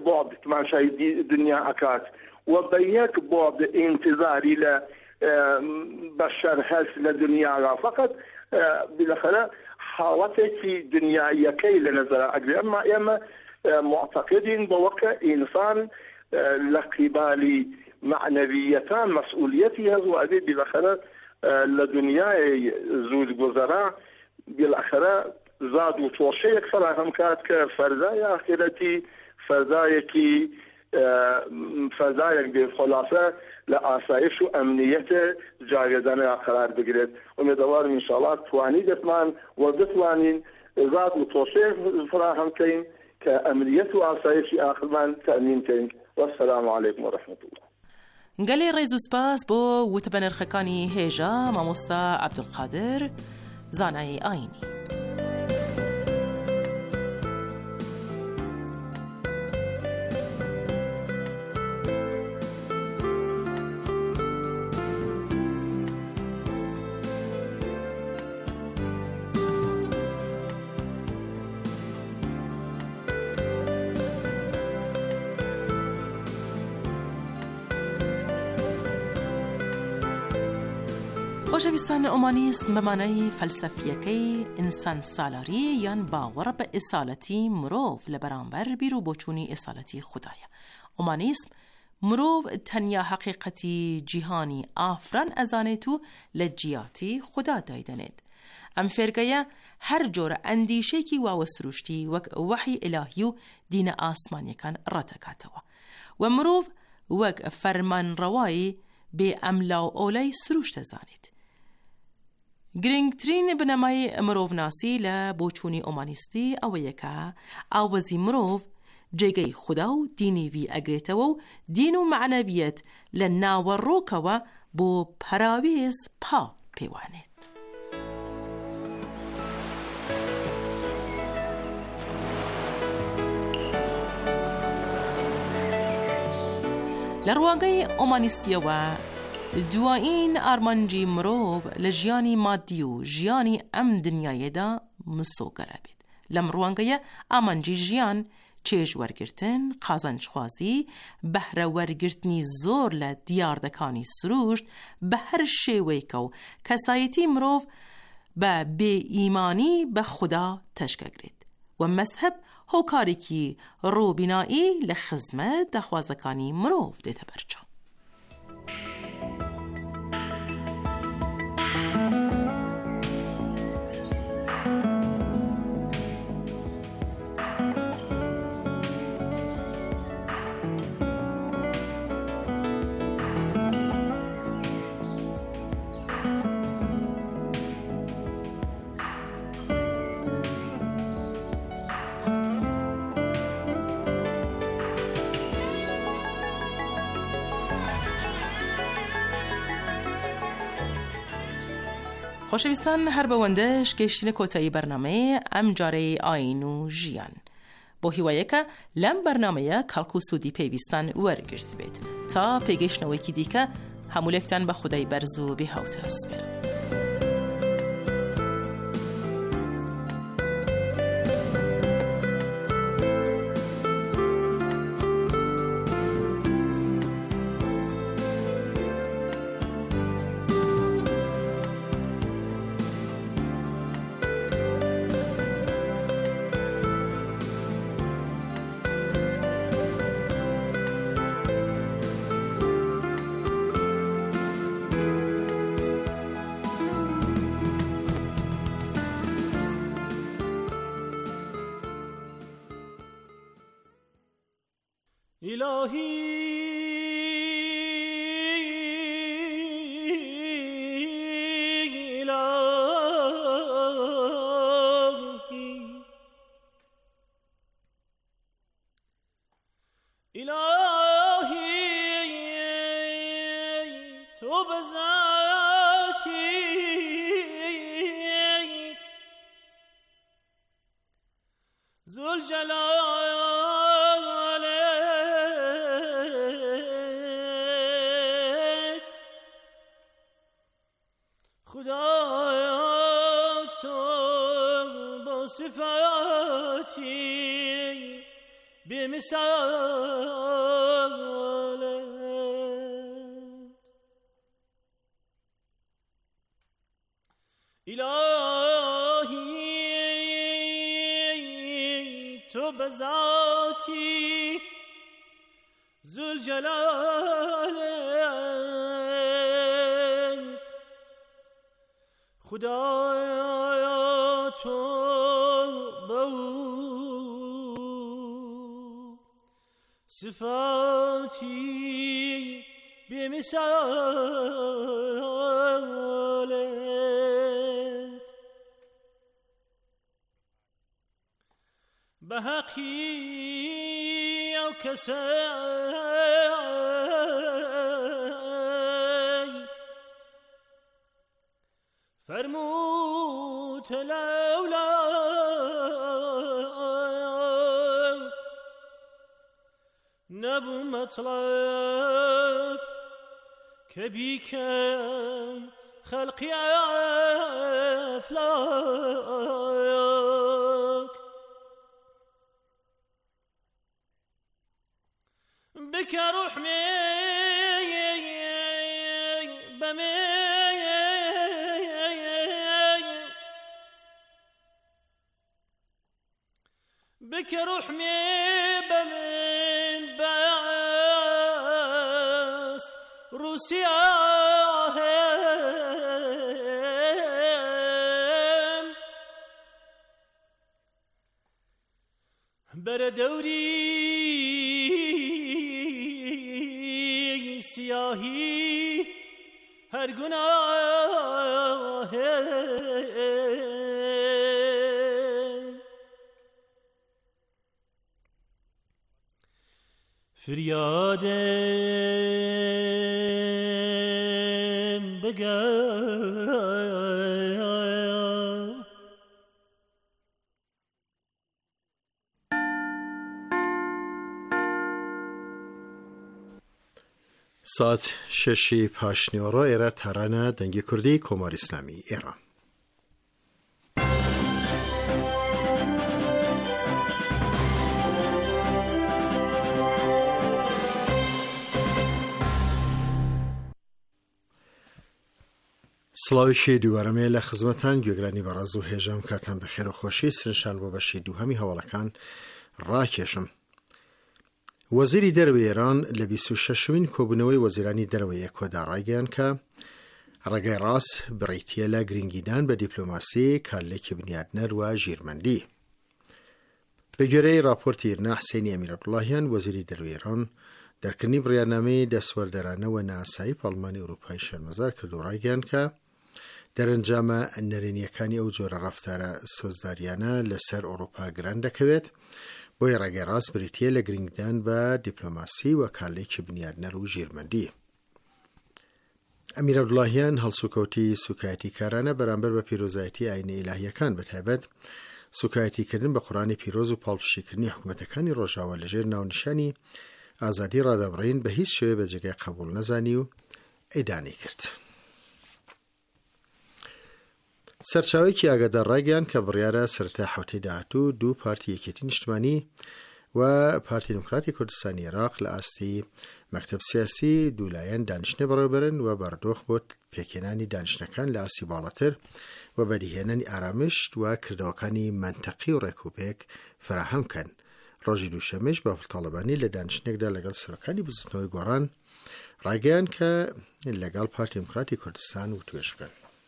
بعد تماشای دنیا اکات و به یک بعد انتظاری ل بشر هست لدنیا را فقط بالاخره حالتي دنيا كي لنظر أجري أما معتقدين بوقع إنسان لقبالي معنويتان مسؤوليتي هذا وأبي بالاخره لدنيا زود گذرا بالاخره زاد و توشه یک فراهم کرد که فردای آخرتی فردایکی فضای خلاصه لآسایش و امنیت جاودانه قرار بگیرد. امیدوارم ان شاء الله توانید من و بتوانین ذات و توسعه فراهم کنین که امنیت و آسایش آخرمان تأمین کنین. و السلام علیکم و رحمت الله. گلی ریزو سپاس بو وتبنرخکانی هیجا ماموستا عبدالقادر زانای آینی. خۆشەویستان ئۆمانیسم بە مانای فەلسەفیەکەی ئینسان سالاری یان باوەڕ بە ئێسالەتی مرۆڤ لە بەرامبەر بیر و بۆچوونی ئێسالەتی خودایە. ئۆمانیسم مرۆڤ تەنیا حەقیقەتی جیهانی ئافران ئەزانێت و لە جیاتی خوددا دایدەنێت. ئەم فێرگەیە هەر جۆرە ئەندیشەیەکی واوە سروشتی وەک وەحی ئیلاهی و دینە ئاسمانیەکان ڕەتەکاتەوە و مرۆڤ وەک فەرمانڕەوایی بێ ئەملا و ئۆلای سروش دەزانێت. گرنگترین بنەمای مرۆڤناسی لە بۆچوونی ئۆمانیستی ئەوەیە کە ئاوەزی مرۆڤ جێگەی خوددا و دینی وی ئەگرێتەوە و دین و معنەویەت لە ناوەڕۆکەوە بۆ پەراوێز پا پێوانێت. لە ڕواگەی ئۆمانیستیەوە دوایین ئارمانجی مرۆڤ لە ژیانی مادی و ژیانی ئەم دنیایەدا مسۆگەرە بێت. لەم ڕوانگەیە ئامانجی ژیان چێژ وەرگرتن، قازانجخوازی، بەهرە وەرگرتنی زۆر لە دیاردەکانی سروشت بە هەر شێوەیەکە و کەسایەتی مرۆڤ بە بێئیمانی بە خوددا تەشکەگرێت و مەذهب هۆکارێکی ڕۆبینایی لە خزمەت داخوازەکانی مرۆڤ دێتە بەرچاو. خۆشەویستان هەر بەوەندەش گەیشتینە کۆتایی بەرنامەیە ئەم جارەی ئاین و ژیان. بۆ هیوایەکە لەم بەرنامەیە کەڵک و سوودی پێویستان وەرگرت بێت تا پێگەیشتنەوەیکی دیکە هەموولێکتان بە خودای بەرز و بێهاوتە ئەسپێرم. صفاتی به بمثالت الهی تو بذاتی ذوالجلالت خدایا تو با صفاتی بمثالت بحقی او کسی فرموت لولا نبو مطلب كبيك خلقي أفلاك بك رحمي بمي بك رحمي بمن باس روسياهم بردوري سياهي هر گناهم فریادم بگم ساعت 6 پاشنیۆڕۆ ئێرە تارانە دەنگی کوردی کۆماری ئیسلامی ئێران. سڵاویشی دووارەمێ لە خزمەتان گوێگرانی بەڕێز و هێژەم کاتان بەخێر و خۆشی سرنشان بۆ بەشی دووهەمی هەواڵەکان ڕاکێشم. وەزیری دەرەوەی ئێران لە 26مین کۆبوونەوەی وەزیرانی دەرەوەی کۆدا ڕایگەیاند کە ڕێگای ڕاست بڕیتیە لە گرنگیدان بە دیپلۆماسی کارلێکی بنیادنەر و ژیرمەندی. بە گوێرەی راپۆرتی ئیرنا حسێنی ئەمیر عەبدوڵڵاهیان وەزیری دەرەوەی ئێران دەرکردنی بڕیارنامەی دەسوەردەرانەوە ناسایی پەرلەمانی ئەوروپای شەرمەزار کرد و ڕایگەیاند کە دەرەنجامە نەرێنیەکانی ئەو جۆرە ڕەفتارە سۆزداریانە لەسەر ئەوروپا گران دەکەوێت، بۆی ڕێگای ڕاست بریتیە لە گرنگدان بە دیپلۆماسی و کارلێکی بنیادنەر و ژیرمەندی. ئەمیر عەبدوڵڵاهیان هەڵسوکەوتی سوکایەتی کارانە بەرامبەر بە پیرۆزایەتی ئاینە ئیلاهیەکان بەتایبەت سوکایەتیکردن بە قورئانی پیرۆز و پاڵپشتیکردنی حکوومەتەکانی ڕۆژاوا لەژێر ناونیشانی ئازادی ڕادەبڕین بە هیچ شێوێ بەجێگای قبوڵ نەزانی و ئەیدانی کرد. سەرچاوێکی ئاگادار ڕایگەیاند کە بڕیارە سەرەتا حوتەی داهاتوو دوو پارتی یەکێتی نیشتمانی و پارتی دموکراتی کوردستانی عێراق لە ئاستی مەکتەب سیاسی دوولایەن دانیشتنە بەڕێوەبەرن و بەردۆخ بۆ پێکهێنانی دانیشتنەکان لە ئاستی باڵاتر و بەدیهێنانی ئارامشت و کردەوەکانی مەنتەقی و ڕێکوپێک فراهەم بکەن. ڕۆژی دووشەمەش باوتاڵەبانی لە دانیشتنێکدا لەگەڵ سەرۆکانی بزنەوەی گۆڕان ڕایگەیاند کە لەگەڵ پارتی دموکراتی کوردستان و توێش بکەن.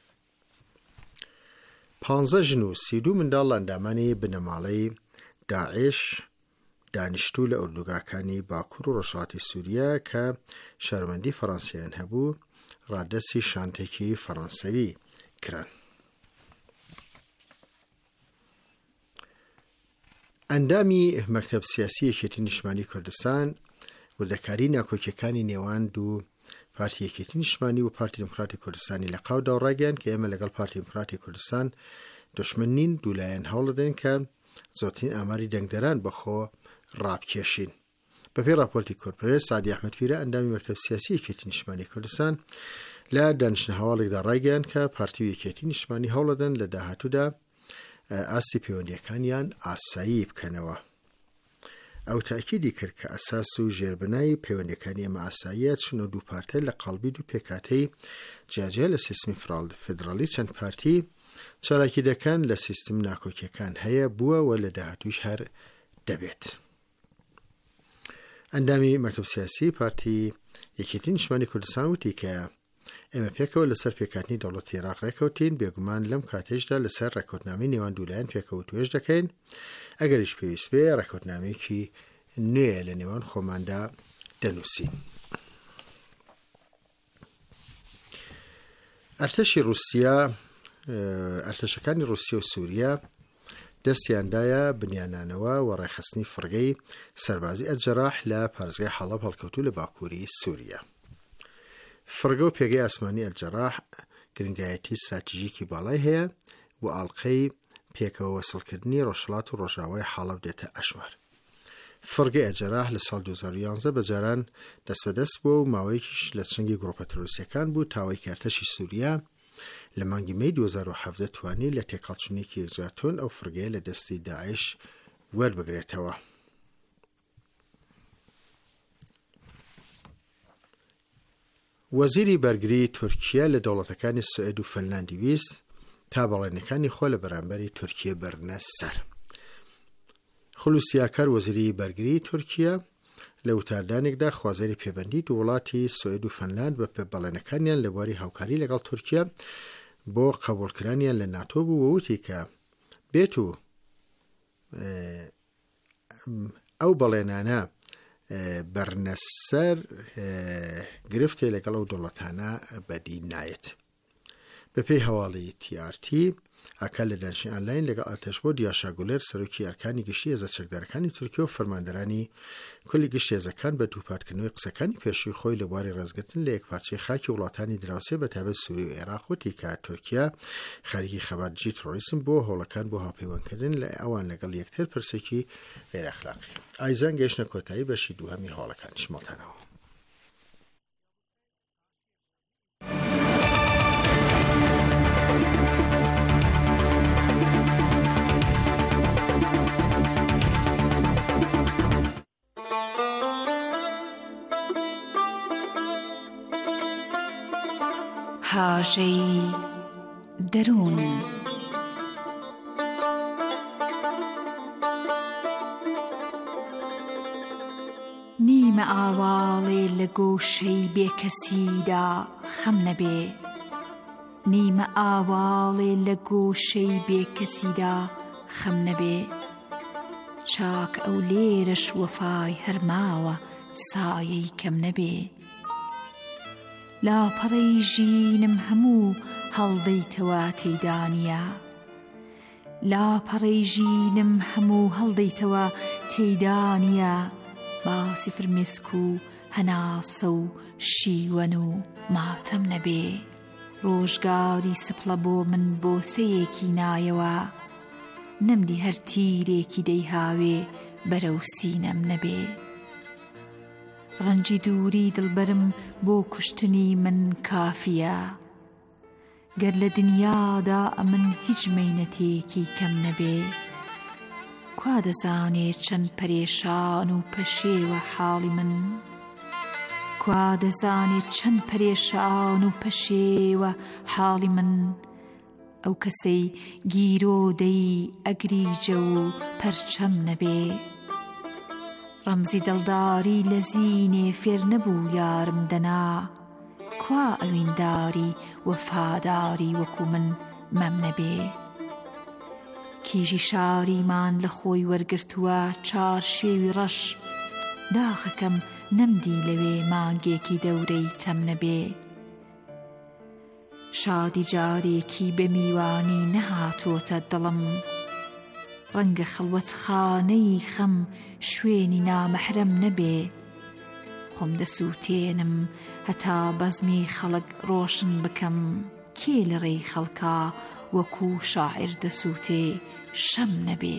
15 ژن و 32 منداڵ لە ئەندامانی بنەماڵەی داعش دانیشتوو لە ئوردوگاکانی باکوور و ڕۆژهەڵاتی سووریا کە شەرمەندی فەڕەنسییان هەبوو ڕادەستی شانتێکی فەڕەنسەوی کران. ئەندامی مەکتەب سیاسی یەکێتی نیشتمانی کوردستان وردەکاری ناکۆکیەکانی نێوان دوو پارتی یەکێتی نیشتمانی و پارتی دموکراتی کوردستانی لە قاودا و ڕایگەیاند کە ئێمە لەگەڵ پارتی دموکراتی کوردستان دۆشمن نین، دوولایەن هەوڵ دەدەین کە زۆرترین ئاماری دەنگدەران بەخۆ ڕابکێشین. بەپێی راپۆرتی کۆرپرێس سعدی ئەحمەدپیرە ئەندامی مەکتەب سیاسی یەکێتی نیشتمانی کوردستان لە دانیشتنە هەواڵێکدا ڕایگەیاند کە پارتی و یەکێتی نیشتمانی هەوڵ دەدەن لە داهاتوودا ئاستی پەیوەندیەکانیان ئاسایی بکەنەوە. ئەو تاکیدی کرد کە ئەساس و ژێربنای پەیوەندیەکانی ئەمە ئاساییە چونە دوو پارتە لە قەڵبی دوو پێکاتەی جیاجیا لە سیستمی فێدراڵی چەند پارتی چالاکی دەکەن لە سیستم ناکۆکیەکان هەیە بووە و لە داهاتووش هەر دەبێت. ئەندامی مەکتەب سیاسی پارتی یەکێتی نیشتمانی کوردستان وتی کە ئێمە پێکەوە لەسەر پێکاتنی دەوڵەتی عێراق ڕێکەوتین، بێگومان لەم کاتێشدا لەسەر ڕێکەوتنامەی نێوان دوولایەن پێکەوتوێژ دەکەین، ئەگەریش پێویست بێ ڕێکەوتنامەیەکی نوێ لە نێوان خۆماندا دەنووسین. ئەرتەشەکانی رووسیا و سووریا دەستیاندایە بنیانانەوە و ڕێخستنی فڕگەی سەربازی ئەلجەراح لە پارێزگای حەڵەب هەڵکەوتوو لە باکووری سووریا. فڕگە و پێگەی ئاسمانی ئەلجەراح گرنگایەتی استراتیژیکی باڵای هەیە و ئاڵقەی پێکەوە وەسڵکردنی ڕۆژهەڵات و ڕۆژاوای حەڵەب دێتە ئەژمار. فڕگەی ئەلجەراح لە ساڵ 2011 بەجاران دەست بەدەست بووە و ماوەیەکیش لە چنگی گڕۆپە تەرۆریستیەکان بوو تاوای کارتەشی سووریا لە مانگی مەی 2017 توانی لە تێکەڵچوونێکی یەکجاتۆن ئەو فڕگەیە لە دەستی داعش وەربگرێتەوە. وەزیری بەرگری تورکیا لە دەوڵەتەکانی سوئێد و فنلاندی ویست تا بەڵێنەکانی خۆ لە بەرامبەری تورکیە بەرنە سەر. خولوسیاکار وەزیری بەرگری تورکیا لە وتاردانێکدا خوازەری پێبەندی دوو وڵاتی سوئێد و فنلاند بە بەڵێنەکانیان لە بواری هاوکاری لەگەڵ تورکیا بۆ قبولکرانیان لە ناتۆ بوو و وتی کە بێت و ئەو بەڵێنانە بەرنەسەر گرفتێ لەگەڵ ئەو دەوڵەتانە بەدی نایێت. بەپێی هەواڵی TRT ئاکا لە دانشی ئانلاین لەگەڵ ئەتەش بۆ دیاشا گولێر سەرۆکی ئەرکانی گشتی هێزە چەکدارەکانی تورکیا و فەرماندەرانی کولی گشتی هێزەکان بە دووپاتکردنەوەی قسەکانی پێشووی خۆی لە بواری ڕێزگرتن لە یەکپارچەی خاکی وڵاتانی دراوسێ بە تایبەت سووری و عێراق وتی کە تورکیا خەریکی خەباتجی تۆریسم بۆ هەوڵەکان بۆ هاوپەیوەندکردن لە ئەوان لەگەڵ یەکتر پرسێکی غێرئەخلاقی. ئایزان گەیشتە کۆتایی بەشی دووهەمی هەوڵەکانی شمەڵتانەوە. هاژەی دەروون نیمە ئاواڵێ لە گۆشەی بێکەسیدا خەم نەبێ، نیمە ئاواڵێ لە گۆشەی بێکەسیدا خەم نەبێ، چاک ئەو لێرەش وەفای هەرماوە سایەی کەم نەبێ، لاپەڕەی ژینم هەموو هەڵدەیتەوە تێیدانیە، لاپەڕەی ژینم هەموو هەڵدەیتەوە تێیدانیە، باسی فرمێسک و هەناسە و شیوەن و ماتەم نەبێ، ڕۆژگاری سپڵە بۆ من بۆسەیەکی نایەوە، نەمدی هەر تیرێکی دەیهاوێ بەرەو سینەم نەبێ، ڕەنجی دووری دڵبەرم بۆ کوشتنی من کافیە، گەر لە دنیادا ئەمن هیچ مەینەتێکی کەم نەبێ، کوا دەزانێت چەند پەرێشان و پەشێوە حاڵی من، کوا دەزانێت چەند پەرێشان و پەشێوە حاڵی من، ئەو کەسەی گیرۆدەی ئەگریجە و پەرچەم نەبێ، ڕەمزی دڵداری لە زینێ فێر نەبوو یارم دەنا، کوا ئەوینداری وەفاداری وەکو من مەم نەبێ، کیژی شاریمان لە خۆی وەرگرتووە چار شێوی ڕەش، داخەکەم نەمدی لەوێ مانگێکی دەورەی تەم نەبێ، شادی جارێکی بە میوانی نەهاتۆتە دڵم، ڕەنگە خەڵوەتخانەی خەم شوێنی نامەحرەم نەبێ، خۆم دەسووتێنم هەتا بەزمی خەڵک ڕۆشن بکەم، کێ لە ڕێی خەڵکا وەکو شاعیر دەسووتێ شەم نەبێ.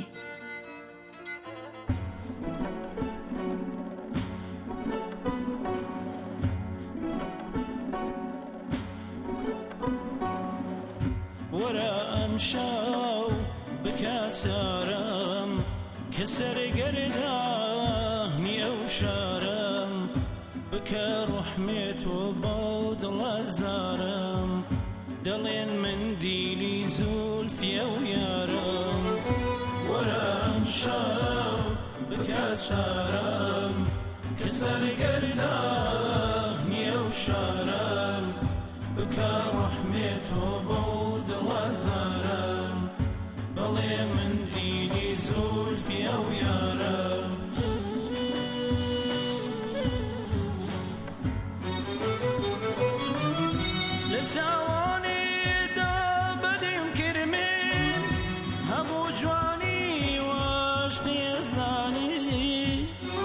وەرە ئەمشەو بکات سارم کە سەرگەردان كرحمت وبود لزارم دلين من ديلي زولفي ويارم ورم شاو بكاتشارم كسر قرداني وشارم كرحمت وبود لزارم دلين من ديلي زولفي ويارم لسواني دابدي كرمين هبو جواني واشقي زاني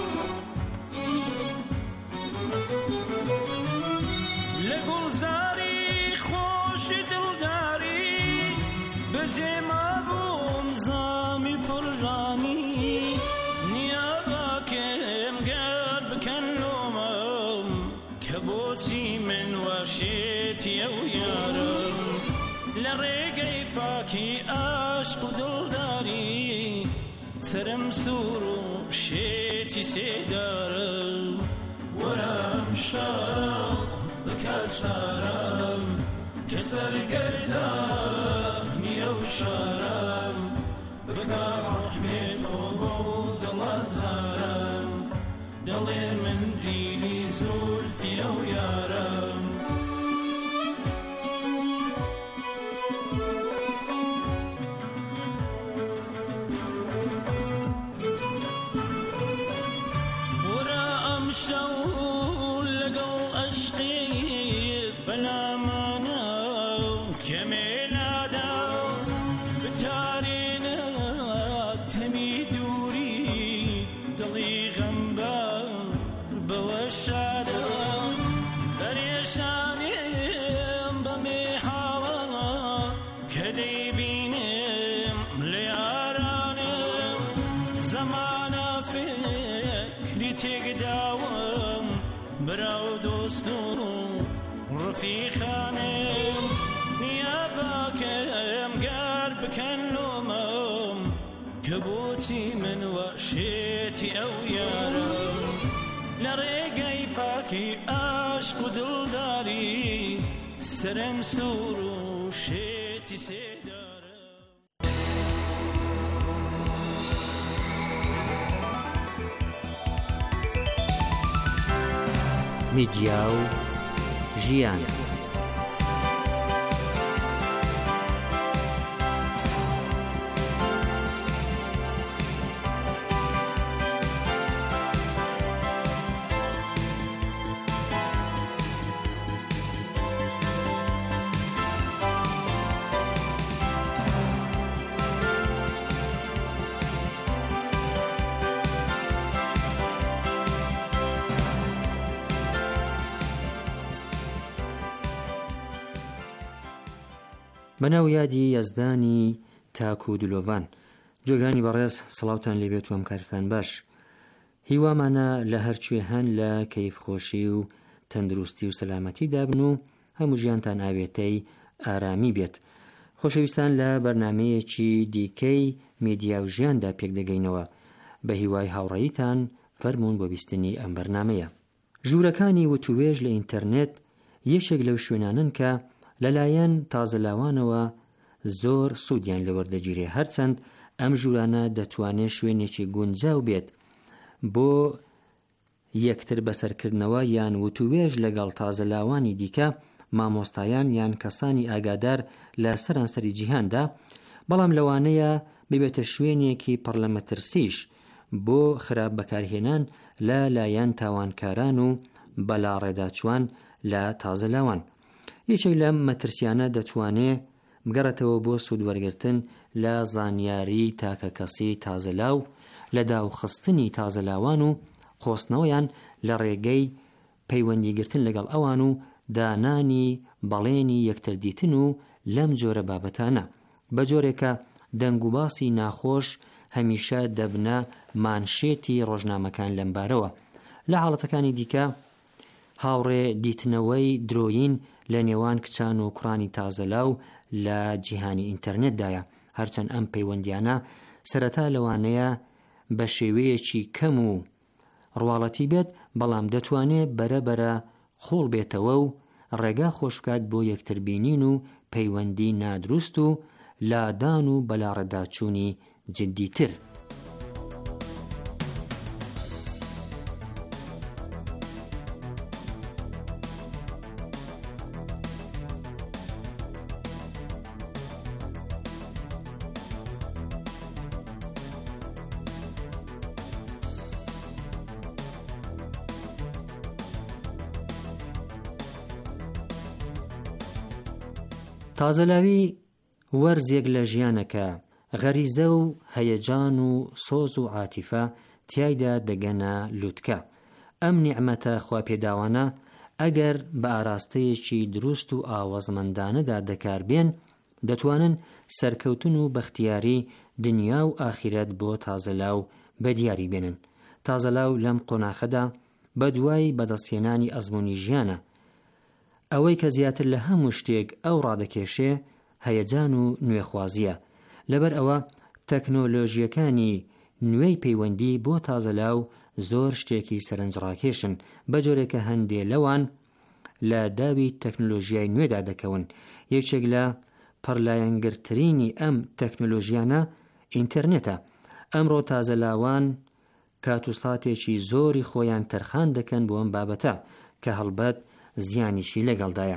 لقل زاري خوش دلداري بجيما بوم زامي برجاني نياباكم قرب كنومم كبوتي من وشيتي ويارم لرقي فاكي عشق دلداري ترم سورو شيتي سيدارم ورم شاو بكالسارم كسر قرداني وشارم بكا رحمت وبود لزارم دلي من ديلي زولفي ويارم ورا أمشو لقل أشقي بلا مانا كميلادا بتارينا تميدوري دلي غنبا بوشادا بريشاني بمحالا كديبينم ليارانم زمانا فكري تقداوم براو دوستو رفيقانم نياباكم قرب كنلومم كبوتي من وشيتي أو يارم لرقي باكي عشق دلداري سرم سورو شيتي سيدارم میدیا و ژیان. بەناو یادی یەزدانی تاکو و دلۆڤان. جێگرانی بەڕێز سەڵاوتان لێبێت و هەمکارتان باش. هیوامانە لە هەرکوێ هەن لە کەیفخۆشی و تەندروستی و سەلامەتی دابن و هەموو ژیانتان ئاوێتەی ئارامی بێت. خۆشەویستان لە بەرنامەیەکی دیکەی میدیا و ژیاندا پێک دەگەینەوە. بە هیوای هاوڕێیتان فەرموون بۆ بیستنی ئەم بەرنامەیە. ژوورەکانی وتوێژ لە ئینتەرنێت یەکێک لەو شوێنانن کە لەلایەن تازەلاوانەوە زۆر سوودیان لەوەردەگیرێ، هەرچەند ئەم ژوورانە دەتوانێت شوێنێکی گونجاو بێت بۆ یەکتر بەسەرکردنەوە یان وتوێژ لەگەڵ تازەلاوانی دیکە، مامۆستایان یان کەسانی ئاگادار لە سەرانسەری جیهاندا، بەڵام لەوانەیە ببێتە شوێنێکی پڕ لە مەترسیش بۆ خراپ بەکارهێنان لە لایەن تاوانکاران و بەلاڕێداچوان لە تازەلاوان. یەکێک لەم مەترسیانە دەتوانێت بگەڕێتەوە بۆ سوودوەرگرتن لە زانیاری تاکە کەسی تازەلاو، لە داوخستنی تازەلاوان و خۆستنەوەیان لە ڕێگەی پەیوەندیگرتن لەگەڵ ئەوان و دانانی بەڵێنی یەکتردیتن و لەم جۆرە بابەتانە. بە جۆرێکە دەنگ و باسی ناخۆش هەمیشە دەبنە مانشێتی ڕۆژنامەکان لەمبارەوە. لە حاڵەتەکانی دیکە هاوڕێ دیتنەوەی درۆین لە نێوان کچان و کوڕانی تازەلاو لە جیهانی ئینتەرنێتدایە، هەرچەند ئەم پەیوەندیانە سەرەتا لەوانەیە بە شێوەیەکی کەم و ڕواڵەتی بێت، بەڵام دەتوانێت بەرەبەرە خۆڵ بێتەوە و ڕێگا خۆش بکات بۆ یەکتربینین و پەیوەندی نادروست و لادان و بەلاڕێداچوونی جدیتر. تازەلاوی وەرزێک لە ژیانەکە، غەریزە و هەیەجان و سۆز و عاتیفە تیایدا دەگەنە لووتکە. ئەم نیعمەتە خواپێداوانە ئەگەر بە ئاراستەیەکی دروست و ئاوەزمەندانەدا بەکاربێن، دەتوانن سەرکەوتن و بەختیاری دنیا و ئاخیرەت بۆ تازەلاو بەدیاری بێنن. تازەلاو لەم قۆناخەدا بە دوای بەدەستهێنانی ئەزموونی ژیانە. ئەوەی کە زیاتر لە هەموو شتێک ئەو ڕادەکێشێ هەیەجان و نوێخوازیە. لەبەر ئەوە تەکنۆلۆژیەکانی نوێی پەیوەندی بۆ تازەلاو زۆر شتێکی سەرنجڕاکێشن، بە جۆرێکە هەندێ لەوان لە داوی تەکنۆلۆژیای نوێدا دەکەون. یەکێک لە پڕلایەنگرترینی ئەم تەکنۆلۆژیانە ئینتەرنێتە. ئەمڕۆ تازەلاوان کاتوساتێکی زۆری خۆیان تەرخان دەکەن بۆ ئەم بابەتە کە هەڵبەت زیانیشی لەگەڵدایە.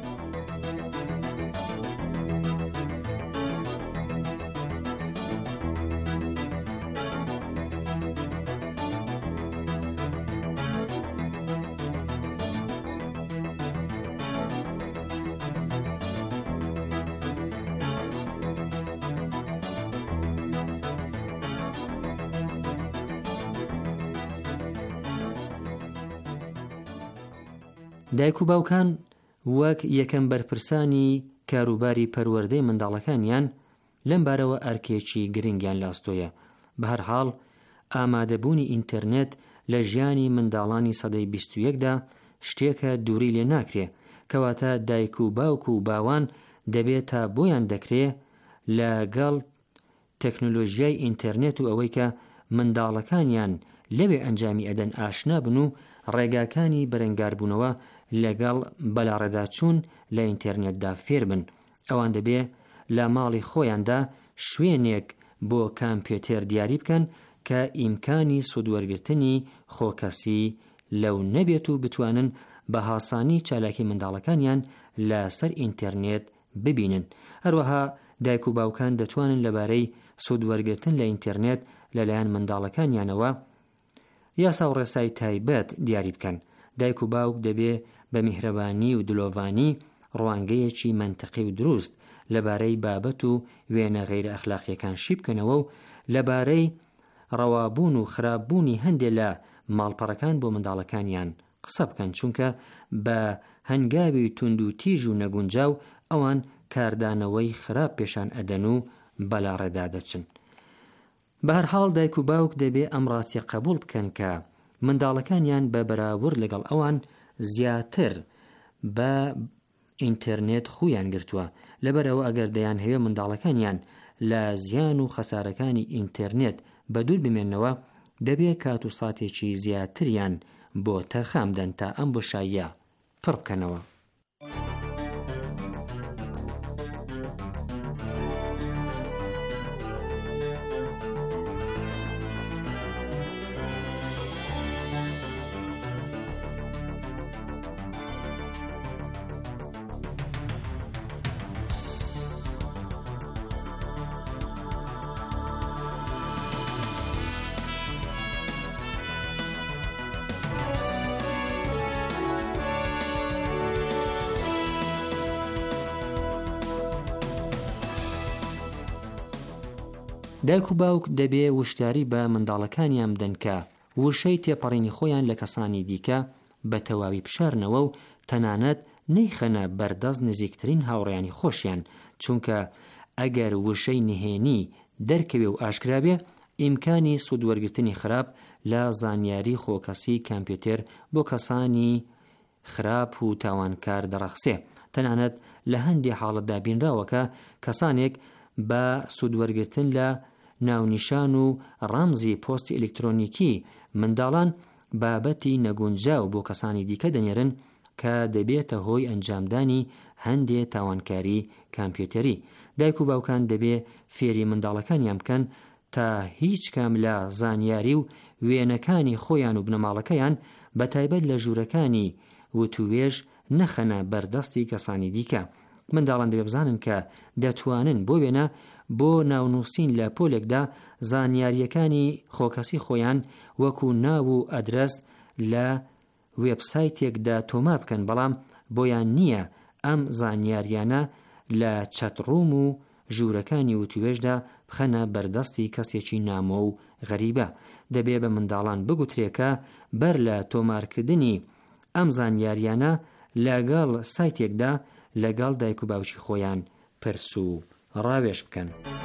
دایک و باوکان وەک یەکەم بەرپرسانی کاروباری پەروەردەی منداڵەکانیان لەم بارەوە ئەرکێکی گرنگیان لاستۆیە. بە هەر حاڵ ئامادەبوونی ئینتەرنێت لە ژیانی منداڵانی سەدەی 21دا شتێکە دووری لێ ناکرێ، کەواتە دایک و باوک و باوان دەبێت تا بۆیان دەکرێ لەگەڵ تەکنۆلۆژیای ئینتەرنێت و ئەوەی کە منداڵەکانیان لەوێ ئەنجامی ئەدەن ئاشنا بن و ڕێگاکانی بەرەنگاربوونەوە لەگەڵ بەلاڕێداچوون لە ئینتەرنێتدا فێر بن. ئەوان دەبێ لە ماڵی خۆیاندا شوێنێک بۆ کامپیوتەر دیاری بکەن کە ئیمکانی سوودوەرگرتنی خۆکەسی لەو نەبێت و بتوانن بە هاسانی چالاکی منداڵەکانیان لەسەر ئینتەرنێت ببینن. هەروەها دایک و باوکان دەتوانن لەبارەی سوودوەرگرتن لە ئینتەرنێت لەلایەن منداڵەکانیانەوە یاسا و ڕێسای تایبەت دیاری بکەن. دایک و باوک دەبێ بە میهرەبانی و دلۆڤانی ڕوانگەیەکی منتەقی و دروست لەبارەی بابەت و وێنە غەیرە ئەخلاقیەکان شی بکەنەوە و لەبارەی ڕەوابوون و خراپبوونی هەندێک لە ماڵپەڕەکان بۆ منداڵەکانیان قسە بکەن، چونکە بە هەنگاوی توند و تیژ و نەگونجاو ئەوان کاردانەوەی خراپ پێشان ئەدەن و بەلاڕێدا دەچن. بە هەر حاڵ دایک و باوک دەبێ ئەم ڕاستیە قبول بکەن کە منداڵەکانیان بە بەراورد لەگەڵ ئەوان زیاتر بە ئینتەرنێت خویان گرتووە. لەبەرەوە ئەگەر دەیان هەیە منداڵەکانیان لە زیان و خەسارەکانی ئینتەرنێت بە دوور بمێنەوە، دەبێ کات و ساتێکی زیاتریان بۆ تەرخان بدەن تا ئەم بۆشاییە پڕ بکەنەوە. دایک و باوک دەبێ وشتاری بە منداڵەکانیان بدەن کە وشەی تێپەڕینی خۆیان لە کەسانی دیکە بە تەواوی بشارنەوە و تەنانەت نەیخەنە بەردەست نزیکترین هاوڕێیانی خۆشیان، چونکە ئەگەر وشەی نهێنی دەرکەوێ و ئاشکرابێ، ئیمکانی سوودوەرگرتنی خراپ لە زانیاری خۆکەسی کامپیوتەر بۆ کەسانی خراپ و تاوانکار دەڕەخسێ. تەنانەت لە هەندێک حاڵەتدا بینراوەکە کەسانێک بە سوودوەرگرتن لە ناونیشان و ڕەمزی پۆستی ئەلکترۆنیکی منداڵان بابەتی نەگونجاو بۆ کەسانی دیکە دەنێرن کە دەبێتە هۆی ئەنجامدانی هەندێ تاوانکاری کامپیوتەری. دایک و باوکان دەبێ فێری منداڵەکانیان بکەن تا هیچ کام لە زانیاری و وێنەکانی خۆیان و بنەماڵەکەیان بەتایبەت لە ژوورەکانی وتوێژ نەخەنە بەردەستی کەسانی دیکە. منداڵان دەبێ بزانن کە دەتوانن بۆ وێنە بۆ ناونووسین لە پۆلێکدا زانیاریەکانی خۆکەسی خۆیان وەکو ناو و ئەدرەس لە وێبسایتێکدا تۆمار بکەن، بەڵام بۆیان نییە ئەم زانیاریانە لە چەتڕوم و ژوورەکانی وتوێژدا بخەنە بەردەستی کەسێکی نامۆ و غەریبە. دەبێ بە منداڵان بگوترێکە بەر لە تۆمارکردنی ئەم زانیاریانە لەگەڵ سایتێکدا لەگەڵ دایک و باوکی خۆیان پرس و ڕاوێش بکەن.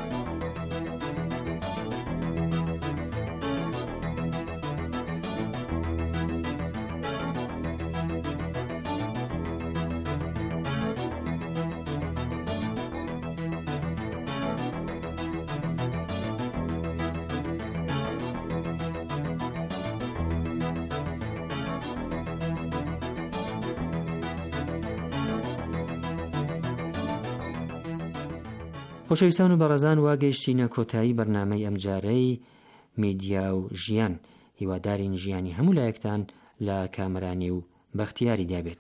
خۆشەویستان و بەڕێزان، واگەیشتینە کۆتایی بەرنامەی ئەمجارەی میدیا و ژیان. هیوادارین ژیانی هەموو لایەکتان لە کامرانی و بەختیاری دابێت.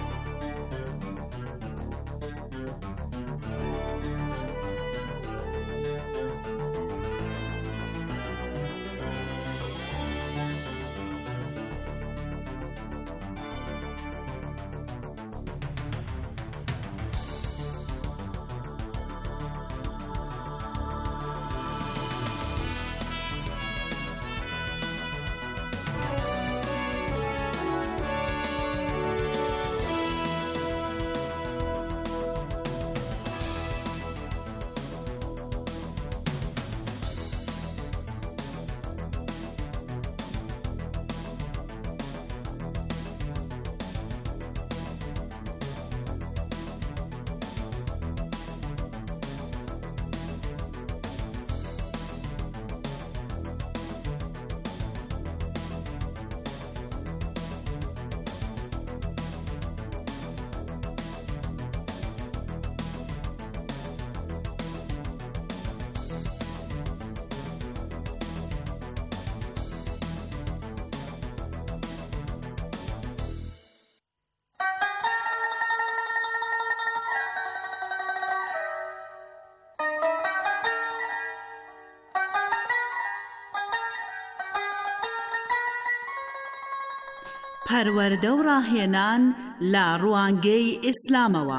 پەروەردە و ڕاهێنان لە ڕوانگەی ئیسلامەوە.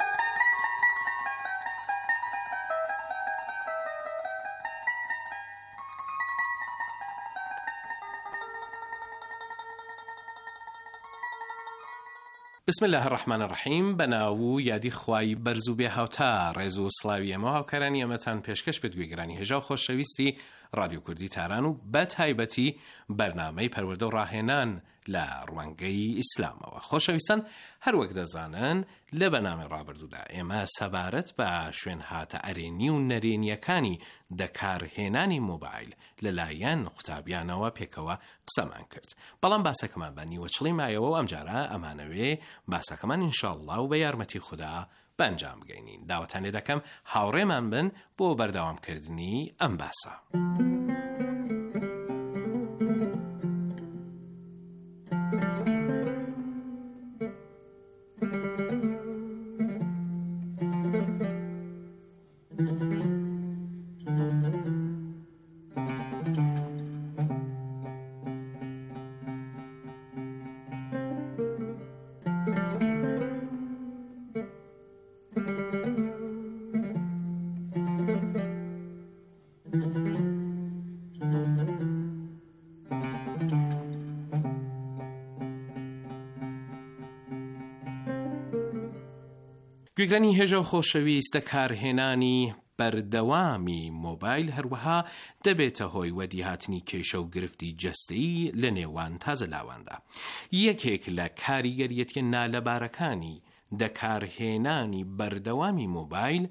بسم الله الرحمن الرحیم. بەناو یادی خوای بەرز و بێ هاوتا ڕێز و سڵاوی ئێمە هاوکارانی ئەمەتان پێشکەش بێت گوێگرانی هێژا و خۆشەویستی رادیۆ کوردی تاران و بە تایبەتی بەرنامەی پەروەردە و ڕاهێنان لە ڕوانگەی ئیسلامەوە. خۆشەویستان، هەروەک دەزانن لە بەنامەی ڕابردوودا ئێمە سەبارەت بە شوێن هاتە ئەرێنی و نەرێنیەکانی دەکارهێنانی مۆبایل لەلایەن قوتابیانەوە پێکەوە قسەمان کرد. بەڵام باسەکەمان بە نیوەچڵی مایەوە و ئەمجارە ئەمانەوێ باسەکەمان ئینشاءالله و بە یارمەتی خوددا بەنجام بگەینین. داوەتان لێ دەکەم هاوڕێمان بن بۆ بەردەوامکردنی ئەم باسە. گوێگرانی هێژە و خۆشەویستە، کارهێنانی بەردەوامی مۆبایل هەروەها دەبێتە هۆی وەدیهاتنی کێشە و گرفتی جەستەیی لە نێوان تازەلاواندا. یەکێک لە کاریگەریەتە نالەبارەکانی دەکارهێنانی بەردەوامی مۆبایل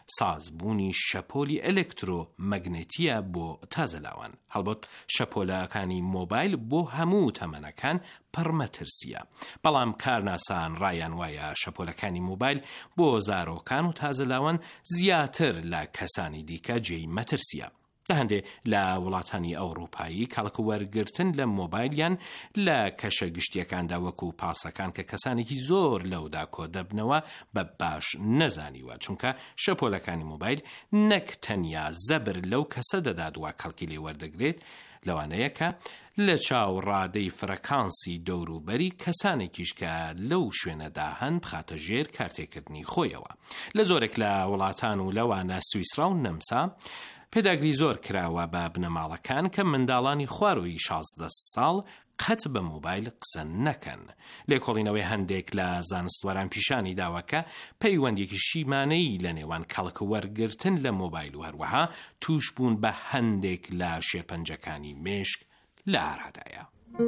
سازبوونی شەپۆلی ئەلکترۆمەگنێتیە بۆ تازەلاوان. هەڵبەت شەپۆلەکانی مۆبایل بۆ هەموو تەمەنەکان پڕمەترسیە، بەڵام کارناسان ڕایان وایە شەپۆلەکانی مۆبایل بۆ زارۆکان و تازەلاوان زیاتر لە کەسانی دیکە جێی مەترسیە. هەندێ لە وڵاتانی ئەوروپایی کاڵک وەرگرتن لە مۆبایلیان لە کەشە گشتیەکاندا وەکو پاسەکان کە کەسانێکی زۆر لەودا کۆ دەبنەوە بە باش نەزانیوە، چونکە شەپۆلەکانی مۆبایل نەک تەنیا زەبر لەو کەسە دەدادوە کەڵکی لێ وەردەگرێت، لەوانەیە کە لە چاوڕادەی فرەکانسی دەوروبەری کەسانێکیش کە لەو شوێنەدا هەن بخاتە ژێر کارتێکردنی خۆیەوە. لە زۆرێک لە وڵاتان و لەوانە سویسرا و نەمسا پێداگری زۆر کراوە بە بنەماڵەکان کە منداڵانی خواروی 16 ساڵ قەت بە مۆبایل قسە نەکەن. لێکۆڵینەوەی هەندێک لە زانستوەران پیشانی داوەکە پەیوەندێکی شیمانەی لە نێوان کەڵک وەرگرتن لە مۆبایل و هەروەها توش بوون بە هەندێک لە شێرپەنجەکانی مێشک لە ئارادایە.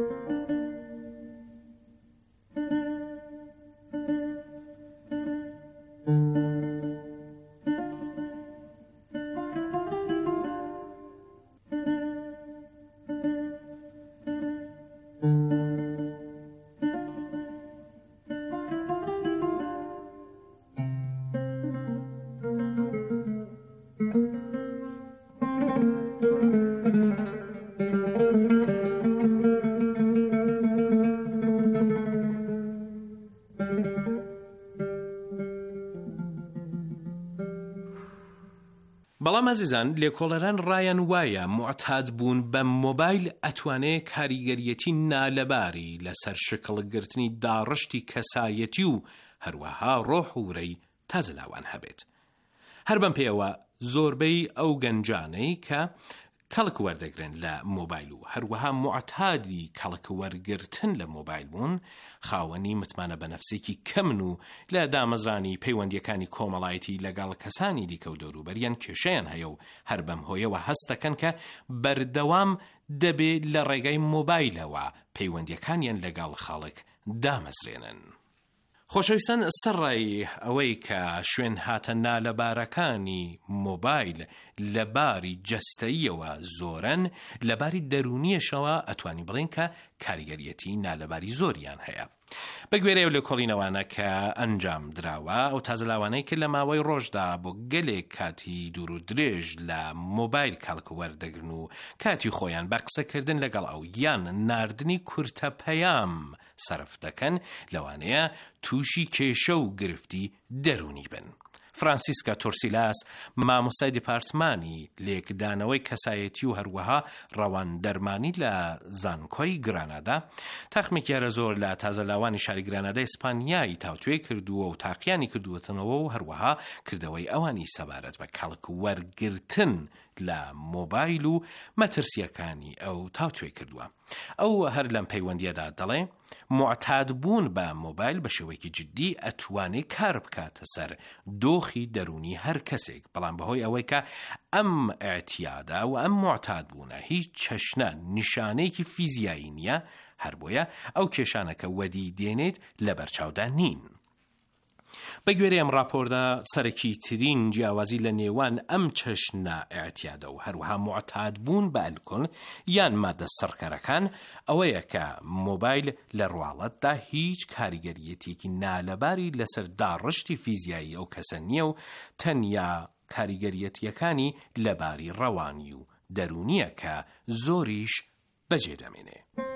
بەڵام ئازیزان لێکۆڵەران ڕایان وایە معتاد بوون بە مۆبایل ئەتوانێت کاریگەریەتی نالەباری لەسەر شکڵگرتنی داڕشتی کەسایەتی و هەروەها ڕۆح و ورەی تازەلاوان هەبێت. هەر بەم پێوە زۆربەی ئەو گەنجانەی کە کەڵک وەردەگرن لە مۆبایل و هەروەها معتادی کەڵک وەرگرتن لە مۆبایل بوون، خاوەنی متمانە بە نەفسێکی کەمن و لە دامەزرانی پەیوەندیەکانی کۆمەڵایەتی لەگەڵ کەسانی دیکە و دەوروبەریان کێشەیان هەیە و هەر بەم هۆیەوە هەست دەکەن کە بەردەوام دەبێت لە ڕێگەی مۆبایلەوە پەیوەندیەکانیان لەگەڵ خەڵک دامەزرێنن. خۆشەویستان، سەرڕای ئەوەی کە شوێن هاتە نالەبارەکانی مۆبایل لە باری جەستەییەوە زۆرن، لە باری دەرونیەشەوە ئەتوانی بڵێن کە کاریگەریەتی نالەباری زۆریان هەیە. بەگوێرە لە کۆڵینەوانە کە ئەنجام دراوە ئەو تازەلاوانەی کە لە ماوەی ڕۆژدا بۆ گەلێک کاتی دوور و درێژ لە مۆبایل کەڵک وەردەگرن و کاتی خۆیان بە قسەکردن لەگەڵ ئەو یان ناردنی کورتە پەیام سەرف دەکەن، لەوانەیە تووشی کێشە و گرفتی دەرونی بن. فرانسیسکا تۆرسیلاس، مامۆستای دیپارتمانی لێکدانەوەی کەسایەتی و هەروەها ڕەوان دەرمانی لە زانکۆی گرانادا، تاخمێکیارە زۆر لە تازەلاوانی شاری گرانادای ئیسپانیایی تاوتوێ کردووە و تاقیانی کردووەتەوە و هەروەها کردەوەی ئەوانی سەبارەت بە کەڵک وەرگرتن لە مۆبایل و مەترسیەکانی ئەو تاوتوێ کردووە. ئەو هەر لەم پەیوەندیەدا دەڵێ معتاد بوون بە مۆبایل بە شێوەیەکی جدی ئەتوانێت کار بکاتە سەر دۆخی دەرونی هەر کەسێک، بەڵام بەهۆی ئەوەی کە ئەم ئەعتیادا و ئەم معتاد بوونە هیچ چەشنە نیشانەیەکی فیزیایی نییە، هەر بۆیە ئەو کێشانەکە وەدی دێنێت لە بەرچاودا نین. بەگوێرە ئەم راپۆردا سەرەکی ترین جیاوازی لە نێوان ئەم چەشنە ئەعتیادە و هەروەها معتاد بوون بە ئەلکۆل یان مادە سەرکەرەکان ئەوەیە کە مۆبایل لە ڕواڵەتدا هیچ کاریگەریەتێکی نالەباری لەسەر داڕشتی فیزیایی ئەو کەسە نییە و تەنیا کاریگەریەتیەکانی لەباری ڕەوانی و دەرونیە کە زۆریش بەجێ دەمێنێ.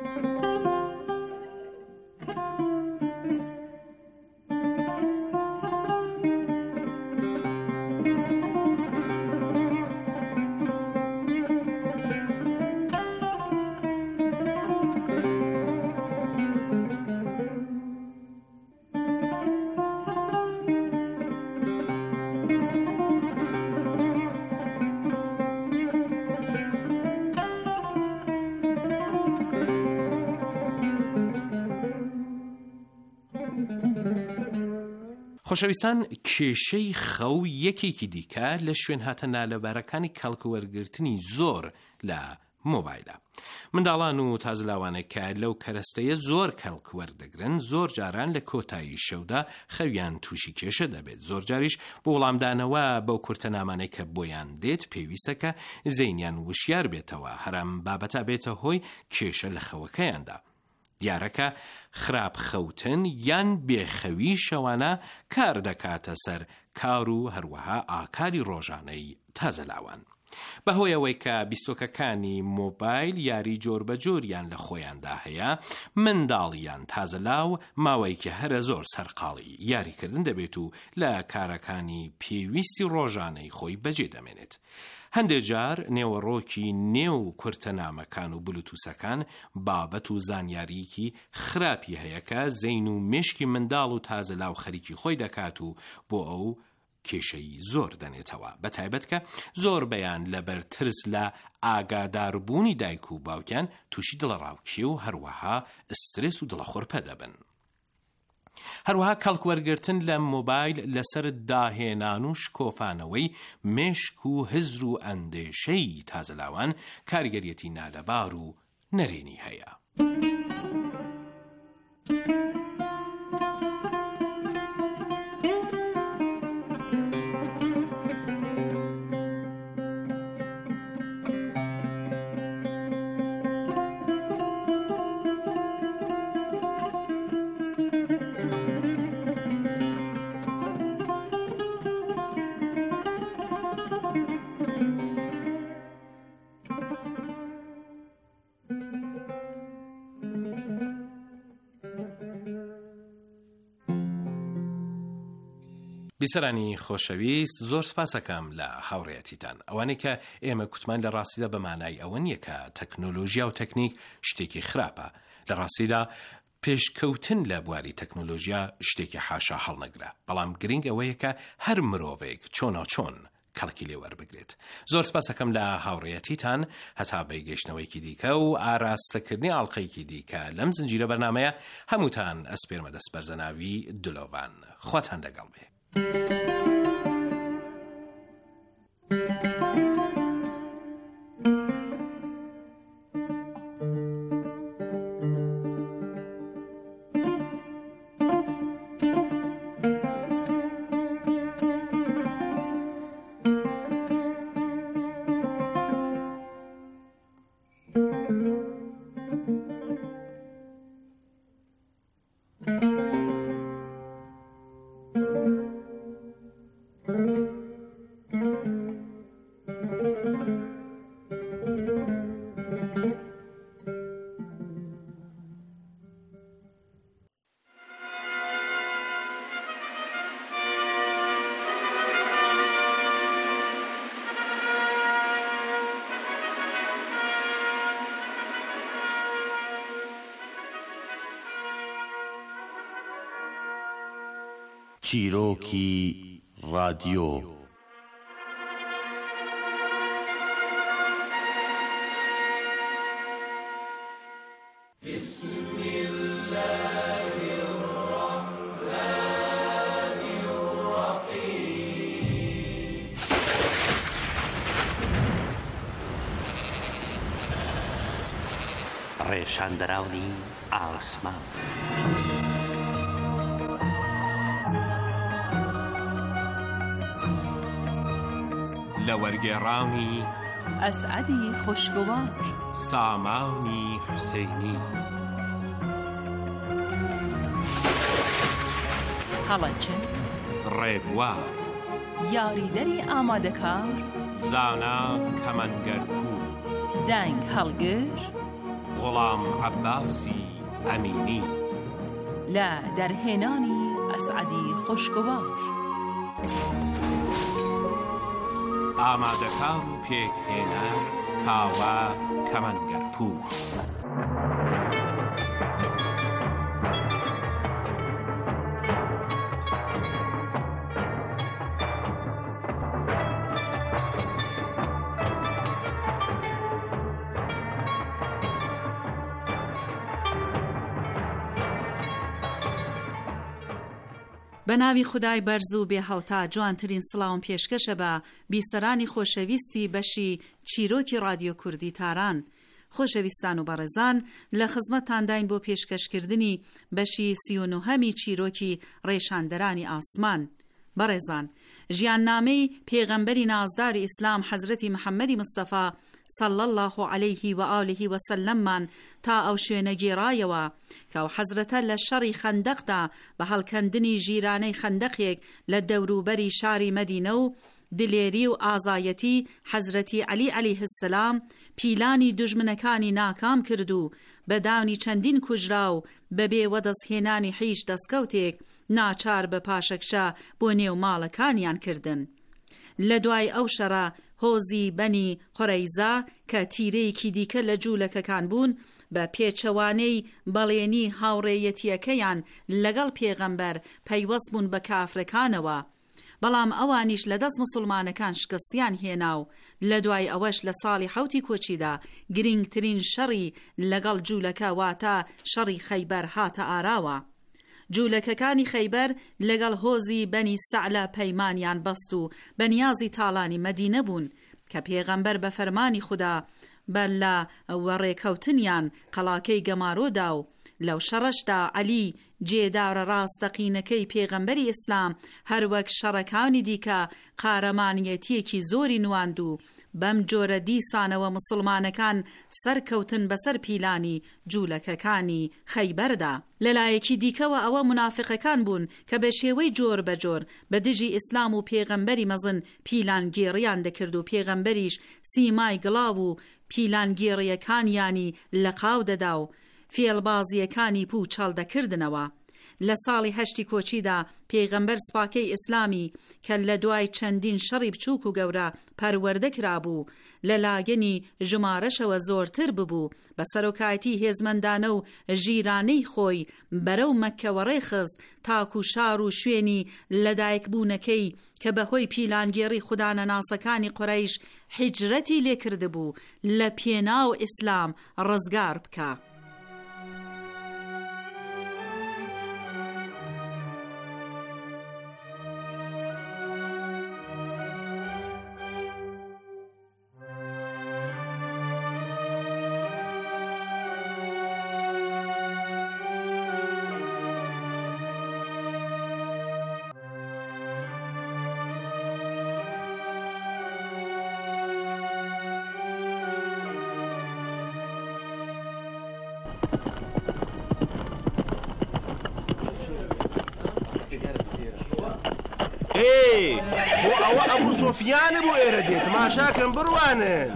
خۆشەویستان، کێشەی خەو یەکێکی دیکە لە شوێن هاتە نالەبارەکانی کەڵک وەرگرتنی زۆر لە مۆبایلە. منداڵان و تازلاوانێک کە لەو کەرەستەیە زۆر کەڵک وەردەگرن زۆر جاران لە کۆتایی شەودا خەویان تووشی کێشە دەبێت. زۆر جاریش بۆ وەڵامدانەوە بەو کورتەنامانەی کە بۆیان دێت پێویستەکە زەینیان وشیار بێتەوە، هەرام بابەتە بێتە هۆی کێشە لە خەوەکەیاندا. دیارەکە خراپ خەوتن یان بێخەوی شەوانە کار دەکاتە سەر کار و هەروەها ئاکاری ڕۆژانەی تازەلاوان. بەهۆیەوەی کە بیستۆکەکانی مۆبایل یاری جۆربەجۆریان لە خۆیاندا هەیە، منداڵیان تازەلاو ماوەیەکی هەرە زۆر سەرقاڵی یاریکردن دەبێت و لە کارەکانی پێویستی ڕۆژانەی خۆی بەجێ دەمێنێت. هەندێک جار نێوەڕۆکی نێو کورتەنامەکان و بلوتوسەکان بابەت و زانیاریکی خراپی هەیە کە زەین و مشکی منداڵ و تازەلاو خەریکی خۆی دەکات و بۆ ئەو کێشەی زۆر دەنێتەوە، بەتایبەت کە زۆر بەیان لەبەر ترس لە ئاگاداربوونی دایک و باوکیان تووشی دڵەڕاوکی و هەروەها ئسترێس و دڵەخۆرپە دەبن. هەروەها کەڵکوەرگرتن لە مۆبایل لەسەر داهێنان و شکۆفانەوەی مێشک و هزر و ئەندێشەی تازەلاوان کارگەریەتی نالەبار و نەرێنی هەیە. بیسەرانی خۆشەویست، زۆر سپاسەکەم لە هاوڕێیەتیتان. ئەوانەی کە ئێمە کوتمان لە ڕاستیدا بەمانای ئەوە نییە کە تەکنۆلۆژیا و تەکنیک شتێکی خراپە. لە ڕاستیدا پێشکەوتن لە بواری تەکنۆلۆژیا شتێکی حاشا هەڵنەگرە، بەڵام گرنگ ئەوەیە کە هەر مرۆڤێک چۆناچۆن کەڵکی لێ وەربگرێت. زۆر سپاسەکەم لە هاوڕێیەتیتان، هەتا بەیگەشتنەوەیکی دیکە و ئاراستەکردنی ئاڵقەیەکی دیکە لەم زنجیرە بەرنامەیە هەمووتان ئەسپێرمە دەست بەرزەناوی دلۆڤان. خواتان لەگەڵ بێ. چیرۆکی رادیۆ. ڕێشاندەراونی ئاسمان. لە وەرگێڕانی ئەسعەدی خوشگوار، سامانی حوسێنی، هەڵەچن، ڕێبوار، یاریدەری ئامادەکار، زانا کەمەنگەرپوو، دەنگ هەڵگر، غوڵام عەباسی ئەمینی. لە دەرهێنانی ئەسعەدی خوشگوار. ئامادەکار و پێکهێنەر کاوە کەمەنگەرپوو. بە ناوی خودای بەرز و بێ هەوتا جوانترین سڵاوم پێشکەشە بە بیسەرانی خۆشەویستی بەشی چیرۆکی رادیۆ کوردی تاران خۆشەویستان و بەڕێزان لە خزمەتتانداین بۆ پێشکەشکردنی بەشی 39هەمی چیرۆکی ڕێشاندەرانی ئاسمان. بەڕێزان، ژیاننامەی پێغەمبەری نازداری ئیسلام حەزرەتی محەممەدی مستەفا صلی الله علیه و آله و سلممان تا ئەو شوێنە گێڕایەوە کە ئەو حەزرەتە لە شەڕی خەندەقدا بە هەڵکەندنی ژیرانەی خەندەقێک لە دەوروبەری شاری مەدینە و دلێری و ئازایەتی حەزرەتی عەلی عەلەیه السلام پیلانی دوژمنەکانی ناکام کرد و بەداوی چەندین کوژرا و بەبێ وەدەستهێنانی هیچ دەستکەوتێک ناچار بە پاشەکشە بۆ نێو ماڵەکانیان کردن. لە دوای ئەو شەڕە هۆزی بەنی قورەیزە کە تیرەیەکی دیکە لە جوولەکەکان بوون بە پێچەوانەی بەڵێنی هاوڕێیەتیەکەیان لەگەڵ پێغەمبەر پەیوەست بوون بە کافرەکانەوە، بەڵام ئەوانیش لە دەست مسلمانەکان شکستیان هێنا و لە دوای ئەوەش لە ساڵی 7 کۆچیدا گرنگترین شەڕی لەگەڵ جوولەکە واتە شەڕی خەیبەر هاتە ئاراوە. جوولەکەکانی خەیبەر لەگەڵ هۆزی بەنی سەعلە پەیمانیان بەست و بەنیازی تاڵانی مەدینە بوون کە پێغەمبەر بە فەرمانی خوددا بەر لە وەڕێکەوتنیان قەڵاکەی گەمارۆدا و لەو شەڕەشدا عەلی جێدارە ڕاستەقینەکەی پێغەمبەری ئیسلام هەروەک شەڕەکانی دیکە قارەمانیەتیەکی زۆری نواند و بەم جۆرە دیسانەوە مسلمانەکان سەرکەوتن بەسەر پیلانی جوولەکەکانی خەیبەردا. لەلایەکی دیکەوە ئەوە منافقەکان بوون کە بە شێوەی جۆر بە جۆر بە دژی ئیسلام و پێغەمبەری مەزن پیلان گێڕیان دەکرد و پێغەمبەریش سیمای گڵاو و پیلان گێڕیەکانیانی لە قاو دەدا و فێڵبازیەکانی پوو چاڵدەکردنەوە. لە ساڵی 8 کۆچیدا پێغەمبەر سپاکەی ئیسلامی کە لە دوای چەندین شەڕی بچووک و گەورە پەروەردە کرابوو لە لاگەنی ژمارەشەوە زۆرتر ببوو بە سەرۆکایەتی هێزمەندانە و ژیرانەی خۆی بەرەو مەککەوە ڕێخست تاکو شار و شوێنی لەدایکبوونەکەی کە بەهۆی پیلانگێڕی خودانە ناسەکانی قوڕەیش حیجرەتی لێکرده بوو لە پێناو ئیسلام ڕزگار بکە. بۆ ئەوە ئەبوو سۆفیانە بۆ ئێرە دێت تەماشاکەن بڕوانن.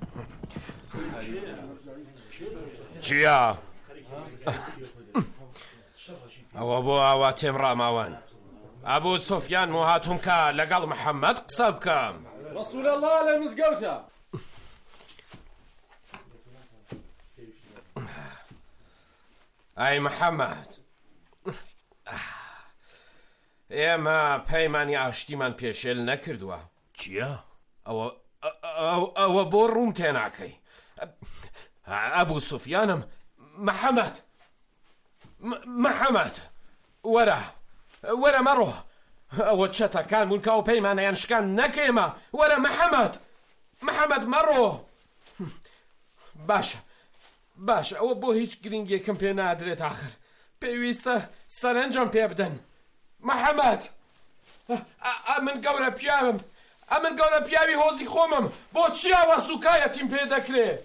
چییە؟ ئەوە بۆ ئاوا تێمڕاماوان ئەبوو سۆفیان و هاتووم کە لەگەڵ محەممەد قسە بکەم. ڕەسوول ئەڵڵا لە مزگەوتە. ئای محەممەد، ئێمە پەیمانی ئاشتیمان پێشێل نەکردووە. چییە؟ ئەوە بۆ ڕوون تێناکەی. ئەبوو سوفیانم. محەممەد وەرە مەڕۆ، ئەوە چەتەکان بوون کە ئەو پەیمانەیان شکان نەکەیمە. وەرە محەممەد مەڕۆ. باش ئەوە بۆ هیچ گرنگێکم پێ نادرێت. آخر پێویستە سەرنجم پێ بدەن. محەممەد، ئەمن گەورە پیاوم، ئەمن گەورە پیاوی هۆزی خۆمم، بۆ چیاوە سوکایەتیم پێ دەکرێت؟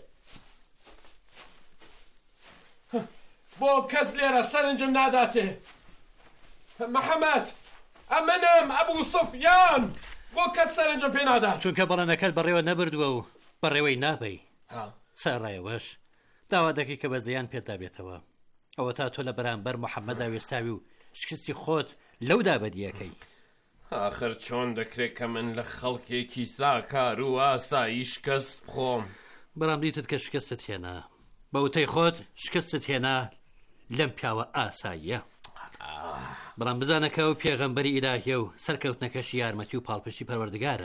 بۆ کەس لێرە سەرنجم ناداتێ. محەممەد، ئەمنم ئەبوو سوفیان، بۆ کەس سەرنجم پێ نادات. چونکە بەڵێنەکەت بەڕێوە نەبردووە و بەڕێوەی نابەی. سەرڕایەوەش داوا دەکەی کە بەزەیان پێدا بێتەوە. ئەوە تا تۆ لە بەرامبەر محەممەدا وێستاوی و شکستی خۆت لەودا بەدیەکەی. آخر چۆن دەکرێت کە من لە خەڵکێکی ساکار و ئاسایی شکست بخۆم؟ بەڵام دیتت کە شکستت هێنا، بەوتەی خۆت شکستت هێنا لەم پیاوە ئاساییە. بەڵام بزانەکە و پێغەمبەری ئیلاهیە و سەرکەوتنەکەشی یارمەتی و پاڵپشتی پەروەردگارە.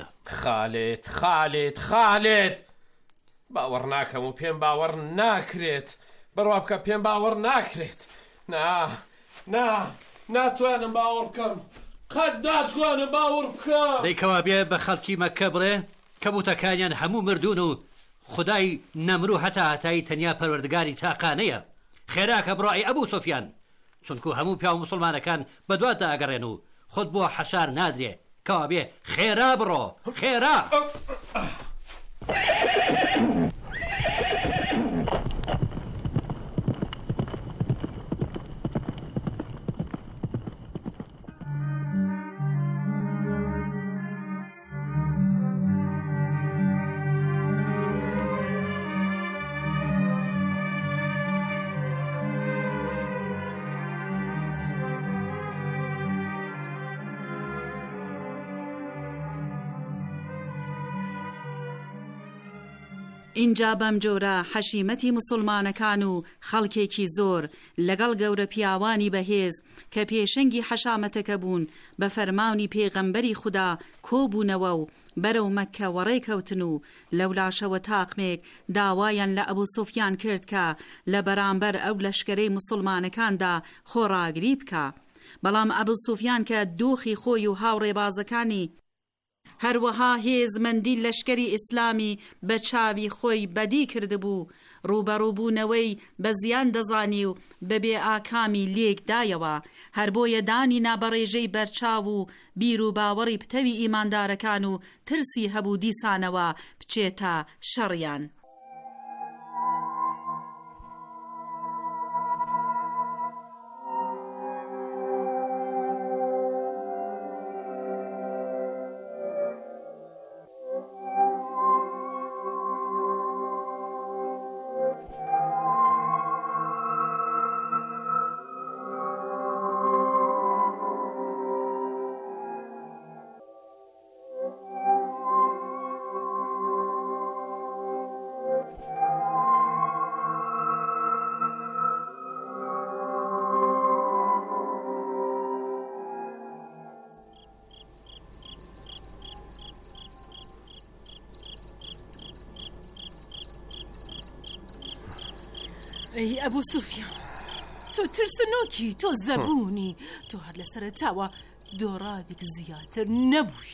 خالێت باوەڕ ناکەم و پێم باوەڕ ناکرێت. بڕوا بکە پێم باوەڕ ناکرێت. ناتوانم باوەڕ بکەم. قەت ناتوانم باوەڕ بکەم. دەیکەوا بێ بە خەڵکی مەککە بڵێ کە بوتەکانیان هەموو مردوون و خدای نەمرو هەتا هەتایی تەنیا پەروەردگاری تاقانەیە. خێراکە بڕۆی ئەبوو سۆفیان، چونکو هەموو پیا و مسلمانەکان بەدواتە ئەگەڕێن و خۆت بۆ حەشار نادرێ کەوا بێ خێرا بڕۆ خێرا. اینجا بەم جۆرە حەشیمەتی مسلمانەکان و خەڵکێکی زۆر لەگەڵ گەورە پیاوانی بەهێز کە پێشەنگی حەشامەتەکە بوون بە فەرمانی پێغەمبەری خوددا کۆبوونەوە و بەرەو مەککە وەڕێ کەوتن و لەولاشەوە تاقمێک داوایان لە ئەبوو سوفیان کرد کە لە بەرامبەر ئەو لەشکرەی مسلمانەکاندا خۆڕاگری بکە. بەڵام ئەبوو سوفیان کە دۆخی خۆی و هاوڕێبازەکانی هەروەها هێزمەندی لەشکری ئیسلامی بە چاوی خۆی بەدی کردبوو، ڕوبەڕووبوونەوەی بە زیان دەزانی و بەبێ ئاکامی لێکدایەوە، هەر بۆیە دانی نابەڕێژەی بەرچاو و بیر و باوەڕی پتەوی ئیماندارەکان و ترسی هەبوو دیسانەوە بچێتە شەڕیان. ئەی ئەبوو سوفیان، تۆ ترسنۆکی، تۆ زەبوونی، تۆ هەر لە سەرەتاوە دۆڕاوێک زیاتر نەبووی.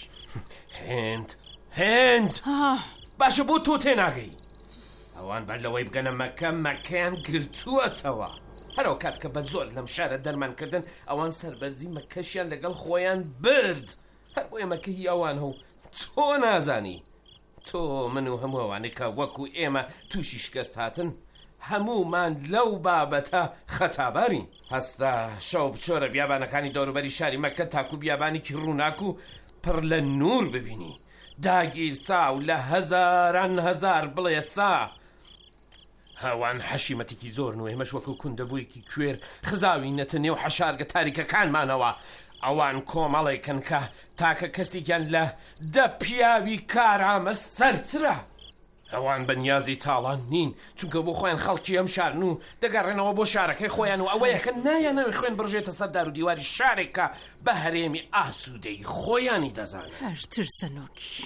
هێند باشە بۆ تۆ تێناگەی؟ ئەوان بەر لەوەی بگەنە مەکەیان گرتووەتەوە. هەرەو کات کە بە زۆر لەم شارە دەرمانکردن ئەوان سەربەرزی مەکەشیان لەگەڵ خۆیان برد. هەر بۆیە مەکە هی ئەوان هەو تۆ نازانی. تۆ من و هەموو ئەوانەی کە وەکو ئێمە تووشی شکست هاتن هەموومان لەو بابەتە خەتابارین. هەستا شەو بچۆرە بیابانەکانی دەوروبەری شاری مەکە تاکو بیابانێکی ڕووناک و پڕ لە نور ببینی، داگیر سا و لە هەزاران هەزار بڵێ سا. هەوان حەشیمەتێکی زۆرن و ئێمەش وەکو کوندەبوویەکی کوێر خزاوی نەتە نێو حەشارگە تاریکەکانمانەوە. ئەوان کۆمەڵێکن کە تاکە کەسێکیان لە دە پیاوی کارامە سەرترە. ئەوان بەنیازی تاڵان نین، چونکە بۆ خۆیان خەڵکی ئەم شارن و دەگەڕێنەوە بۆ شارەکەی خۆیان و ئەوەیەکە نایانەوەی خوێن بڕژێتە سەر دار و دیواری شارێکە بە هەرێمی ئاسوودەی خۆیانی دەزانن. هەر ترسەنۆکی.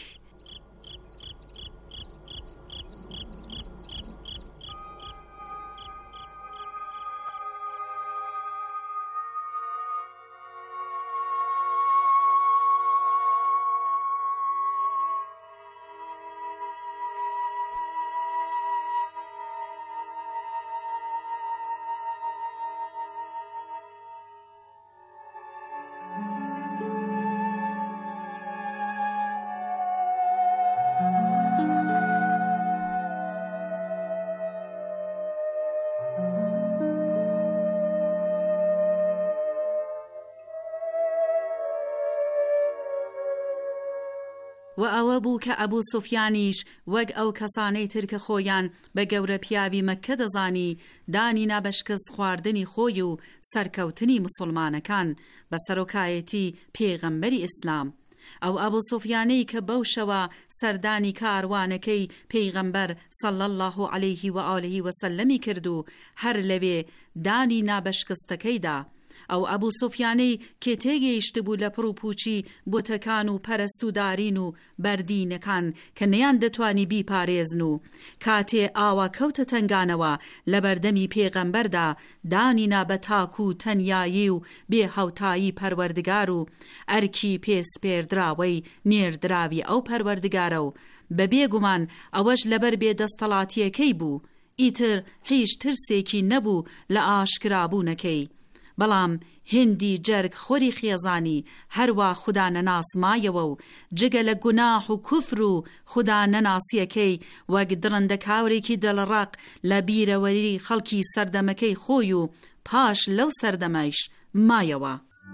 و ئەوە بوو کە ئەبوو سوفیانیش وەک ئەو کەسانەی ترکە خۆیان بە گەورە پیاوی مەککە دەزانی دانی نابەشکست خواردنی خۆی و سەرکەوتنی مسلمانەکان بە سەرۆکایەتی پێغەمبەری ئیسلام. ئەو ئەبوو سوفیانەی کە بەو شەوە سەردانی کاروانەکەی پێیغەمبەر صلی الله علیه و آله و سلمی کرد و هەر لەوێ دانی نابەشکستەکەیدا. ئەو ئەبوو سوفیانەی کە تێگەیشت بوو لە پڕوپوچی بۆتەکان و پەرستودارین و بەردینەکان کە نەیان دەتوانی بیپارێزن و کاتێ ئاوا کەوتە تنگانەوە لە بەردەمی پێغەمبەردا دانینا بە تاک و تەنیایی و بێ هەوتایی پەروەردگار و ئەرکی پێسپێردراوەی نێردراوی ئەو پەروەردگارە و بە بێگومان ئەوەش لەبەر بێدەستەڵاتیەکەی بوو، ئیتر هیچ ترسێکی نەبوو لە ئاشکرابوونەکەی. بەڵام هێندی جەرگ خۆری خێزانی هەروە خوددا نەناس مایەوە و جگە لە گوناح و کوفر و خوددا نەناسیەکەی وەک دڕندە کاورێکی دڵڕق لە بیرەوەری خەڵکی سەردەمەکەی خۆی و پاش لەو سەردەمەیش مایەوە.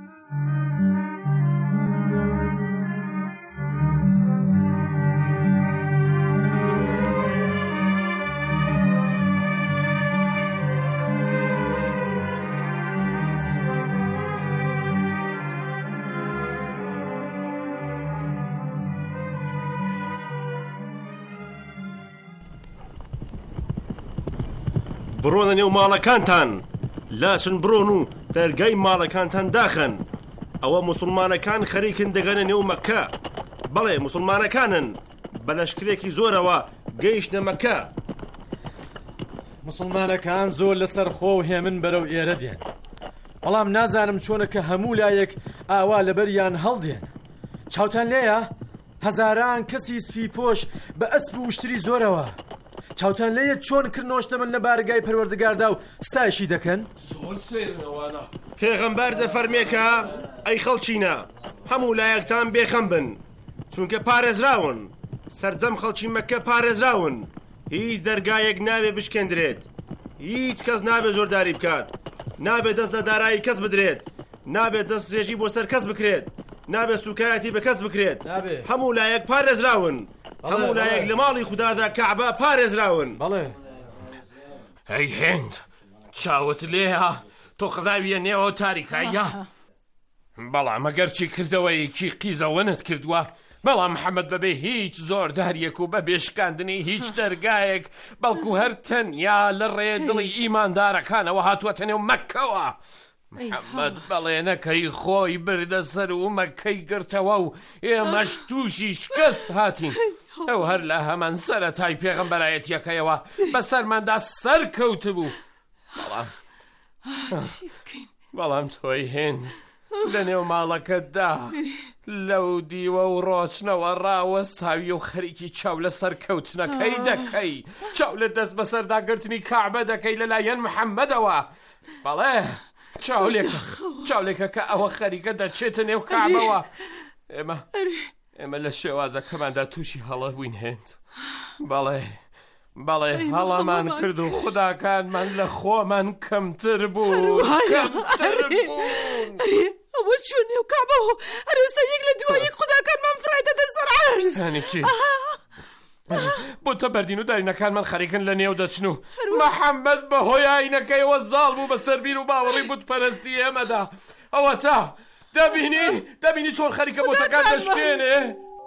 بڕۆنە نێو ماڵەکانتان، لاچن بڕۆن و دەرگای ماڵەکانتان داخن. ئەوە موسڵمانەکان خەریکن دەگەنە نێو مەککە. بەڵێ موسڵمانەکانن، بە لەشکرێکی زۆرەوە گەیشتنە مەککە. موسڵمانەکان زۆر لەسەر خۆ و هێمن بەرەو ئێرە دێن، بەڵام نازانم چۆنە کە هەموو لایەک ئاوا لەبەریان هەڵدێن. چاوتان لێیە؟ هەزاران کەسی سپی پۆش بە ئەسپ و وشتری زۆرەوە. چاوتان لێیە چۆن کردنۆشتە من لە بارگای پەروەردگاردا و ستایشی دەکەن؟ زۆر سێرنەوانە. پێغەمبەر دەفەرمێکە ئەی خەڵچینە، هەموو لایەکتان بێخەم بن، چونکە پارێزراون. سەرجەم خەڵکی مەککە پارێزراون. هیچ دەرگایەک نابێ بشکێندرێت، هیچ کەس نابێ زۆرداری بکات، نابێ دەست لە دارایی کەس بدرێت، نابێ دەست درێژی بۆ سەر کەس بکرێت، نابێ سوکایەتی بە کەس بکرێت. هەموو لایەک پارێزراون. هەموو لایەک لە ماڵی خوددادا کەعبە پارێزراون. بەڵێ. ئەی هێند، چاوت لێە تۆ خزاویە نێوە تاریکایە. بەڵام ئەگەر چی کردەوەیەکی قیزەوەنت کردووە، بەڵام محەممەد بەبێ هیچ زۆرداریەک و بە بێشکاندنی هیچ دەرگایەک، بەڵکو هەر تەنیا لە ڕێ دڵی ئیماندارەکانەوە هاتووەتە نێو مەککەوە. محەممەد بەڵێنەکەی خۆی بردە سەر و مەککەی گرتەوە و ئێمەش تووشی شکست هاتین. ئەو هەر لە هەمان سەرەتای پێغەمبەرایەتیەکەیەوە بەسەرماندا سەرکەوت بوو. بەڵام تۆی هێند لە نێو ماڵەکەتدا لەو دیوە و ڕۆچنەوە ڕاوەساوی و خەریکی چاو لە سەرکەوتنەکەی دەکەی، چاو لە دەست بەسەرداگرتنی کەعبە دەکەی لەلایەن محەممەدەوە. بەڵێ چاولێکە کە ئەوە خەریکە دەچێتە نێو کەعبەوە. ئێمە لە شێوازەکەماندا تووشی هەڵە بووین هێند. بەڵێ هەڵەمان کرد و خوداکانمان لە خۆمان کەمتر بوو. ئەوە چۆن نێو کەعبەوە هەرێستا یەک لە دوای یەک خوداکانمان فرایدەدە سەر عەرز. بۆ تە بەردین و دارینەکانمان خەریکن لە نێو دەچن و محەممەد بەهۆی ئاینەکەیەوە زاڵ بوو بە سەربیر و باوەڕی بوتپەرستی ئێمەدا. ئەوە تا دەبینی چۆن خەریکە بۆتەکان دەشکێنێ.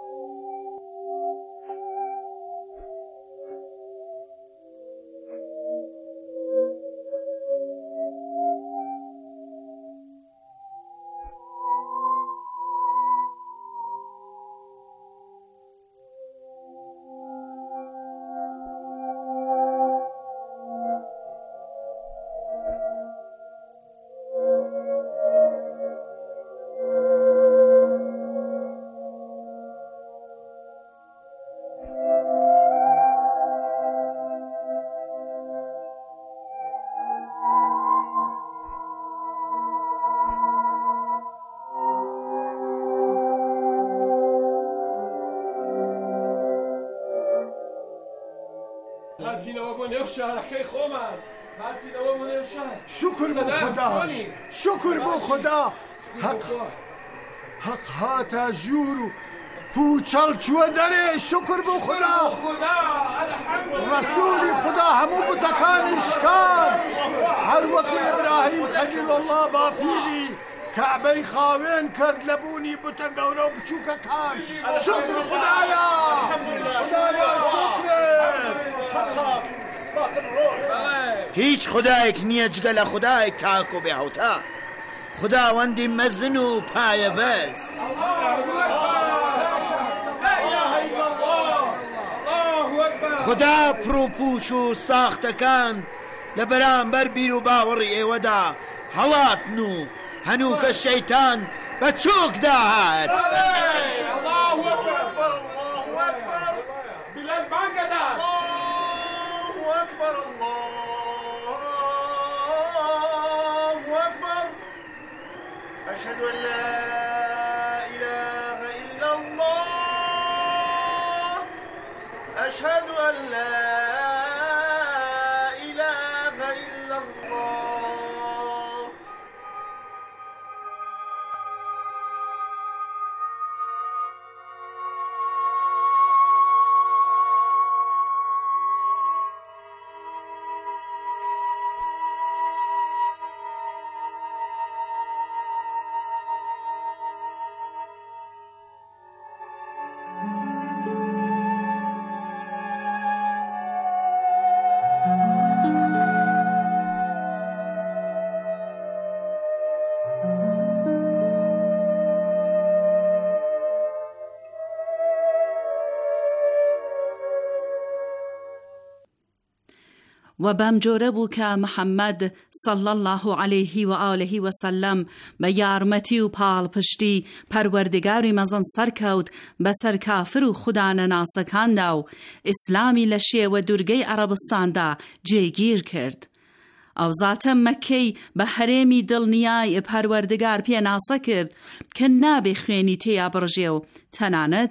هاتینەوە بۆ نێو شارەکەی خۆمان، هاتینەوە بۆ نێو شار. شکر بۆ خوددا، شکر بۆ خوددا. حەق هاتە ژوور و پوچەڵ چووە دەرێ. شکر بۆ خوددا. ڕەسوولی خوددا هەموو بتەکانی شکار، هەر وەکو ئیبراهیم خەلیل الله باپیری کەعبەی خاوێن کرد لە بوونی بتە گەورە و بچووکەکان. شکر خوددایە، خوددایە شکرت. هیچ خودایەک نییە جگە لە خودایەک تاک و بێهەوتا، خوداوەندی مەزن و پایە بەرز. خدا پرۆپوچ و ساختەکان لە بەرامبەر بیر و باوەڕی ئێوەدا هەڵاتن و هەنووکە شەیتان بە چۆک داهات. أشهد أن لا إله إلا الله أشهد أن لا إله إلا الله و بەم جۆرە بوو کە محەممەد صلی الله عليه و آله و سلم بە یارمەتی و پاڵپشتی پەروەردگاری مەزن سەرکەوت بەسەر کافر و خودانە ناسەکاندا و ئیسلامی لە شێوە دوورگەی عەرەبستاندا جێگیر کرد. ئەو زاتە مەکەی بە هەرێمی دڵنیای پەروەردگار پێناسە کرد کە نابێ خوێنی تێیا بڕژێ و تەنانەت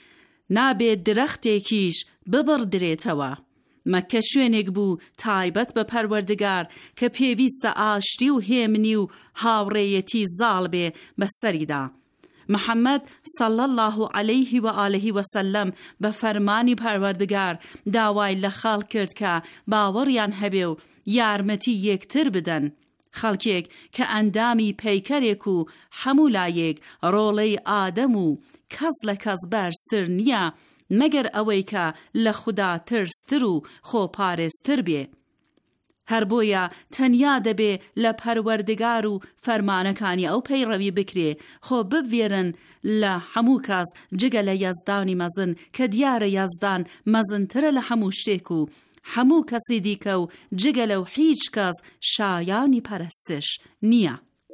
نابێت درەختێکیش ببڕدرێتەوە. مەکە شوێنێک بوو تایبەت بە پەروەردگار کە پێویستە ئاشتی و هێمنی و هاوڕێیەتی زاڵ بێ بەسەریدا. محەممەد صلی الله عليه و آله و سلم بە فەرمانی پەروەردگار داوای لە خەڵک کرد کە باوەڕیان هەبێ و یارمەتی یەکتر بدەن. خەڵکێک کە ئەندامی پەیکەرێک و هەموو لایەک ڕۆڵەی ئادەم و کەس لە کەس بەرزتر نییە مەگەر ئەوەی کە لە خوددا ترستر و خۆپارێزتر بێ. هەر بۆیە تەنیا دەبێ لە پەروەردگار و فەرمانەکانی ئەو پەیڕەوی بکرێ خۆ ببوێرن لە هەموو کەس جگە لە یەزدانی مەزن کە دیارە یەزدان مەزنترە لە هەموو شتێک و هەموو کەسی دیکە و جگە لەو هیچ کەس شایانی پەرستش نییە.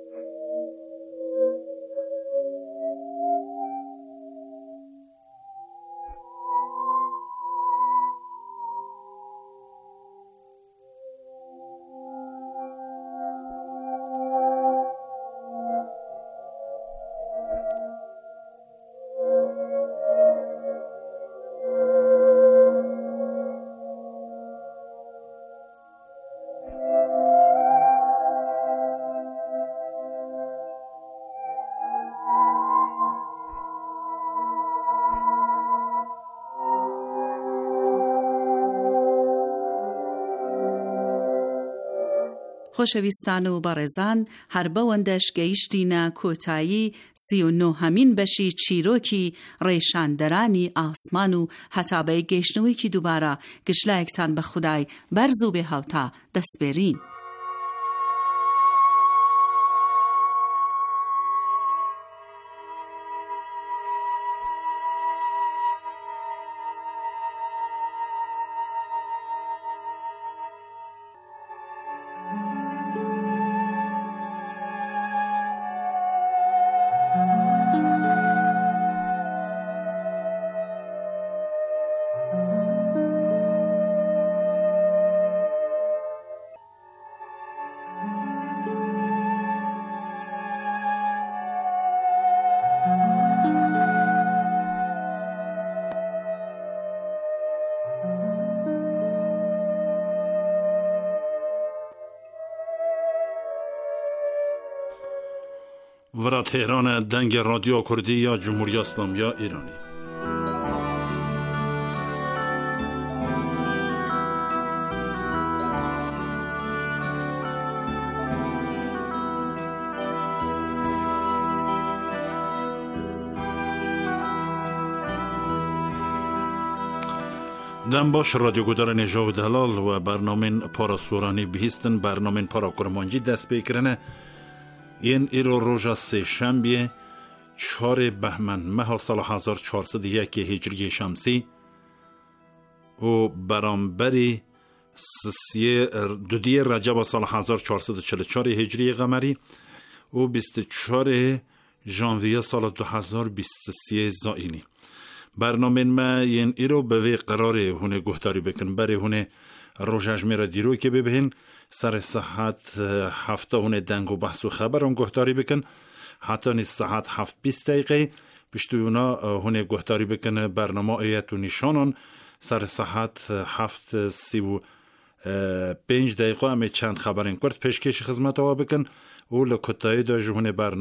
خۆشەویستان و بەڕێزان، هەر بەوەندەش گەیشتینە کۆتایی 39مین بەشی چیرۆکی ڕێشاندەرانی ئاسمان و هەتا بە گەیشتنەوەیکی دووبارە گشلایەکتان بە خودای بەرز و بێهاوتا دەسپێرین. ورا تهران دنگ رادیو کردی یا جمهوری اسلامی یا ایرانی. دم باش رادیو گودار نجاو دلال و برنامه پاراسورانی بهیستن برنامه پارا کرمانجی دست بکرنه. این ایرو روژا سه شنبه 4 بهمن ماه سال 1401 هجری شمسی و برانبری 2 رجب سال 1444 هجری قمری و 24 ژانویه سال 2023 زائینی. برنامه ما این ایرو به وی قراره هونه گهداری بکن بره هونه روژاج میره دیرو که ببین سر صحت هفته هونه دنگ و بحث و خبر هم گهداری بکن حتی نیز ساعت 7:20 دقیقه پشتونا هونه گهداری بکنه برنامه ایت و نشانان سر ساعت 7:35 دقیقه همه چند خبرین کرد پیشکش خدمت ها بکن و لکتای دا جهون برنامه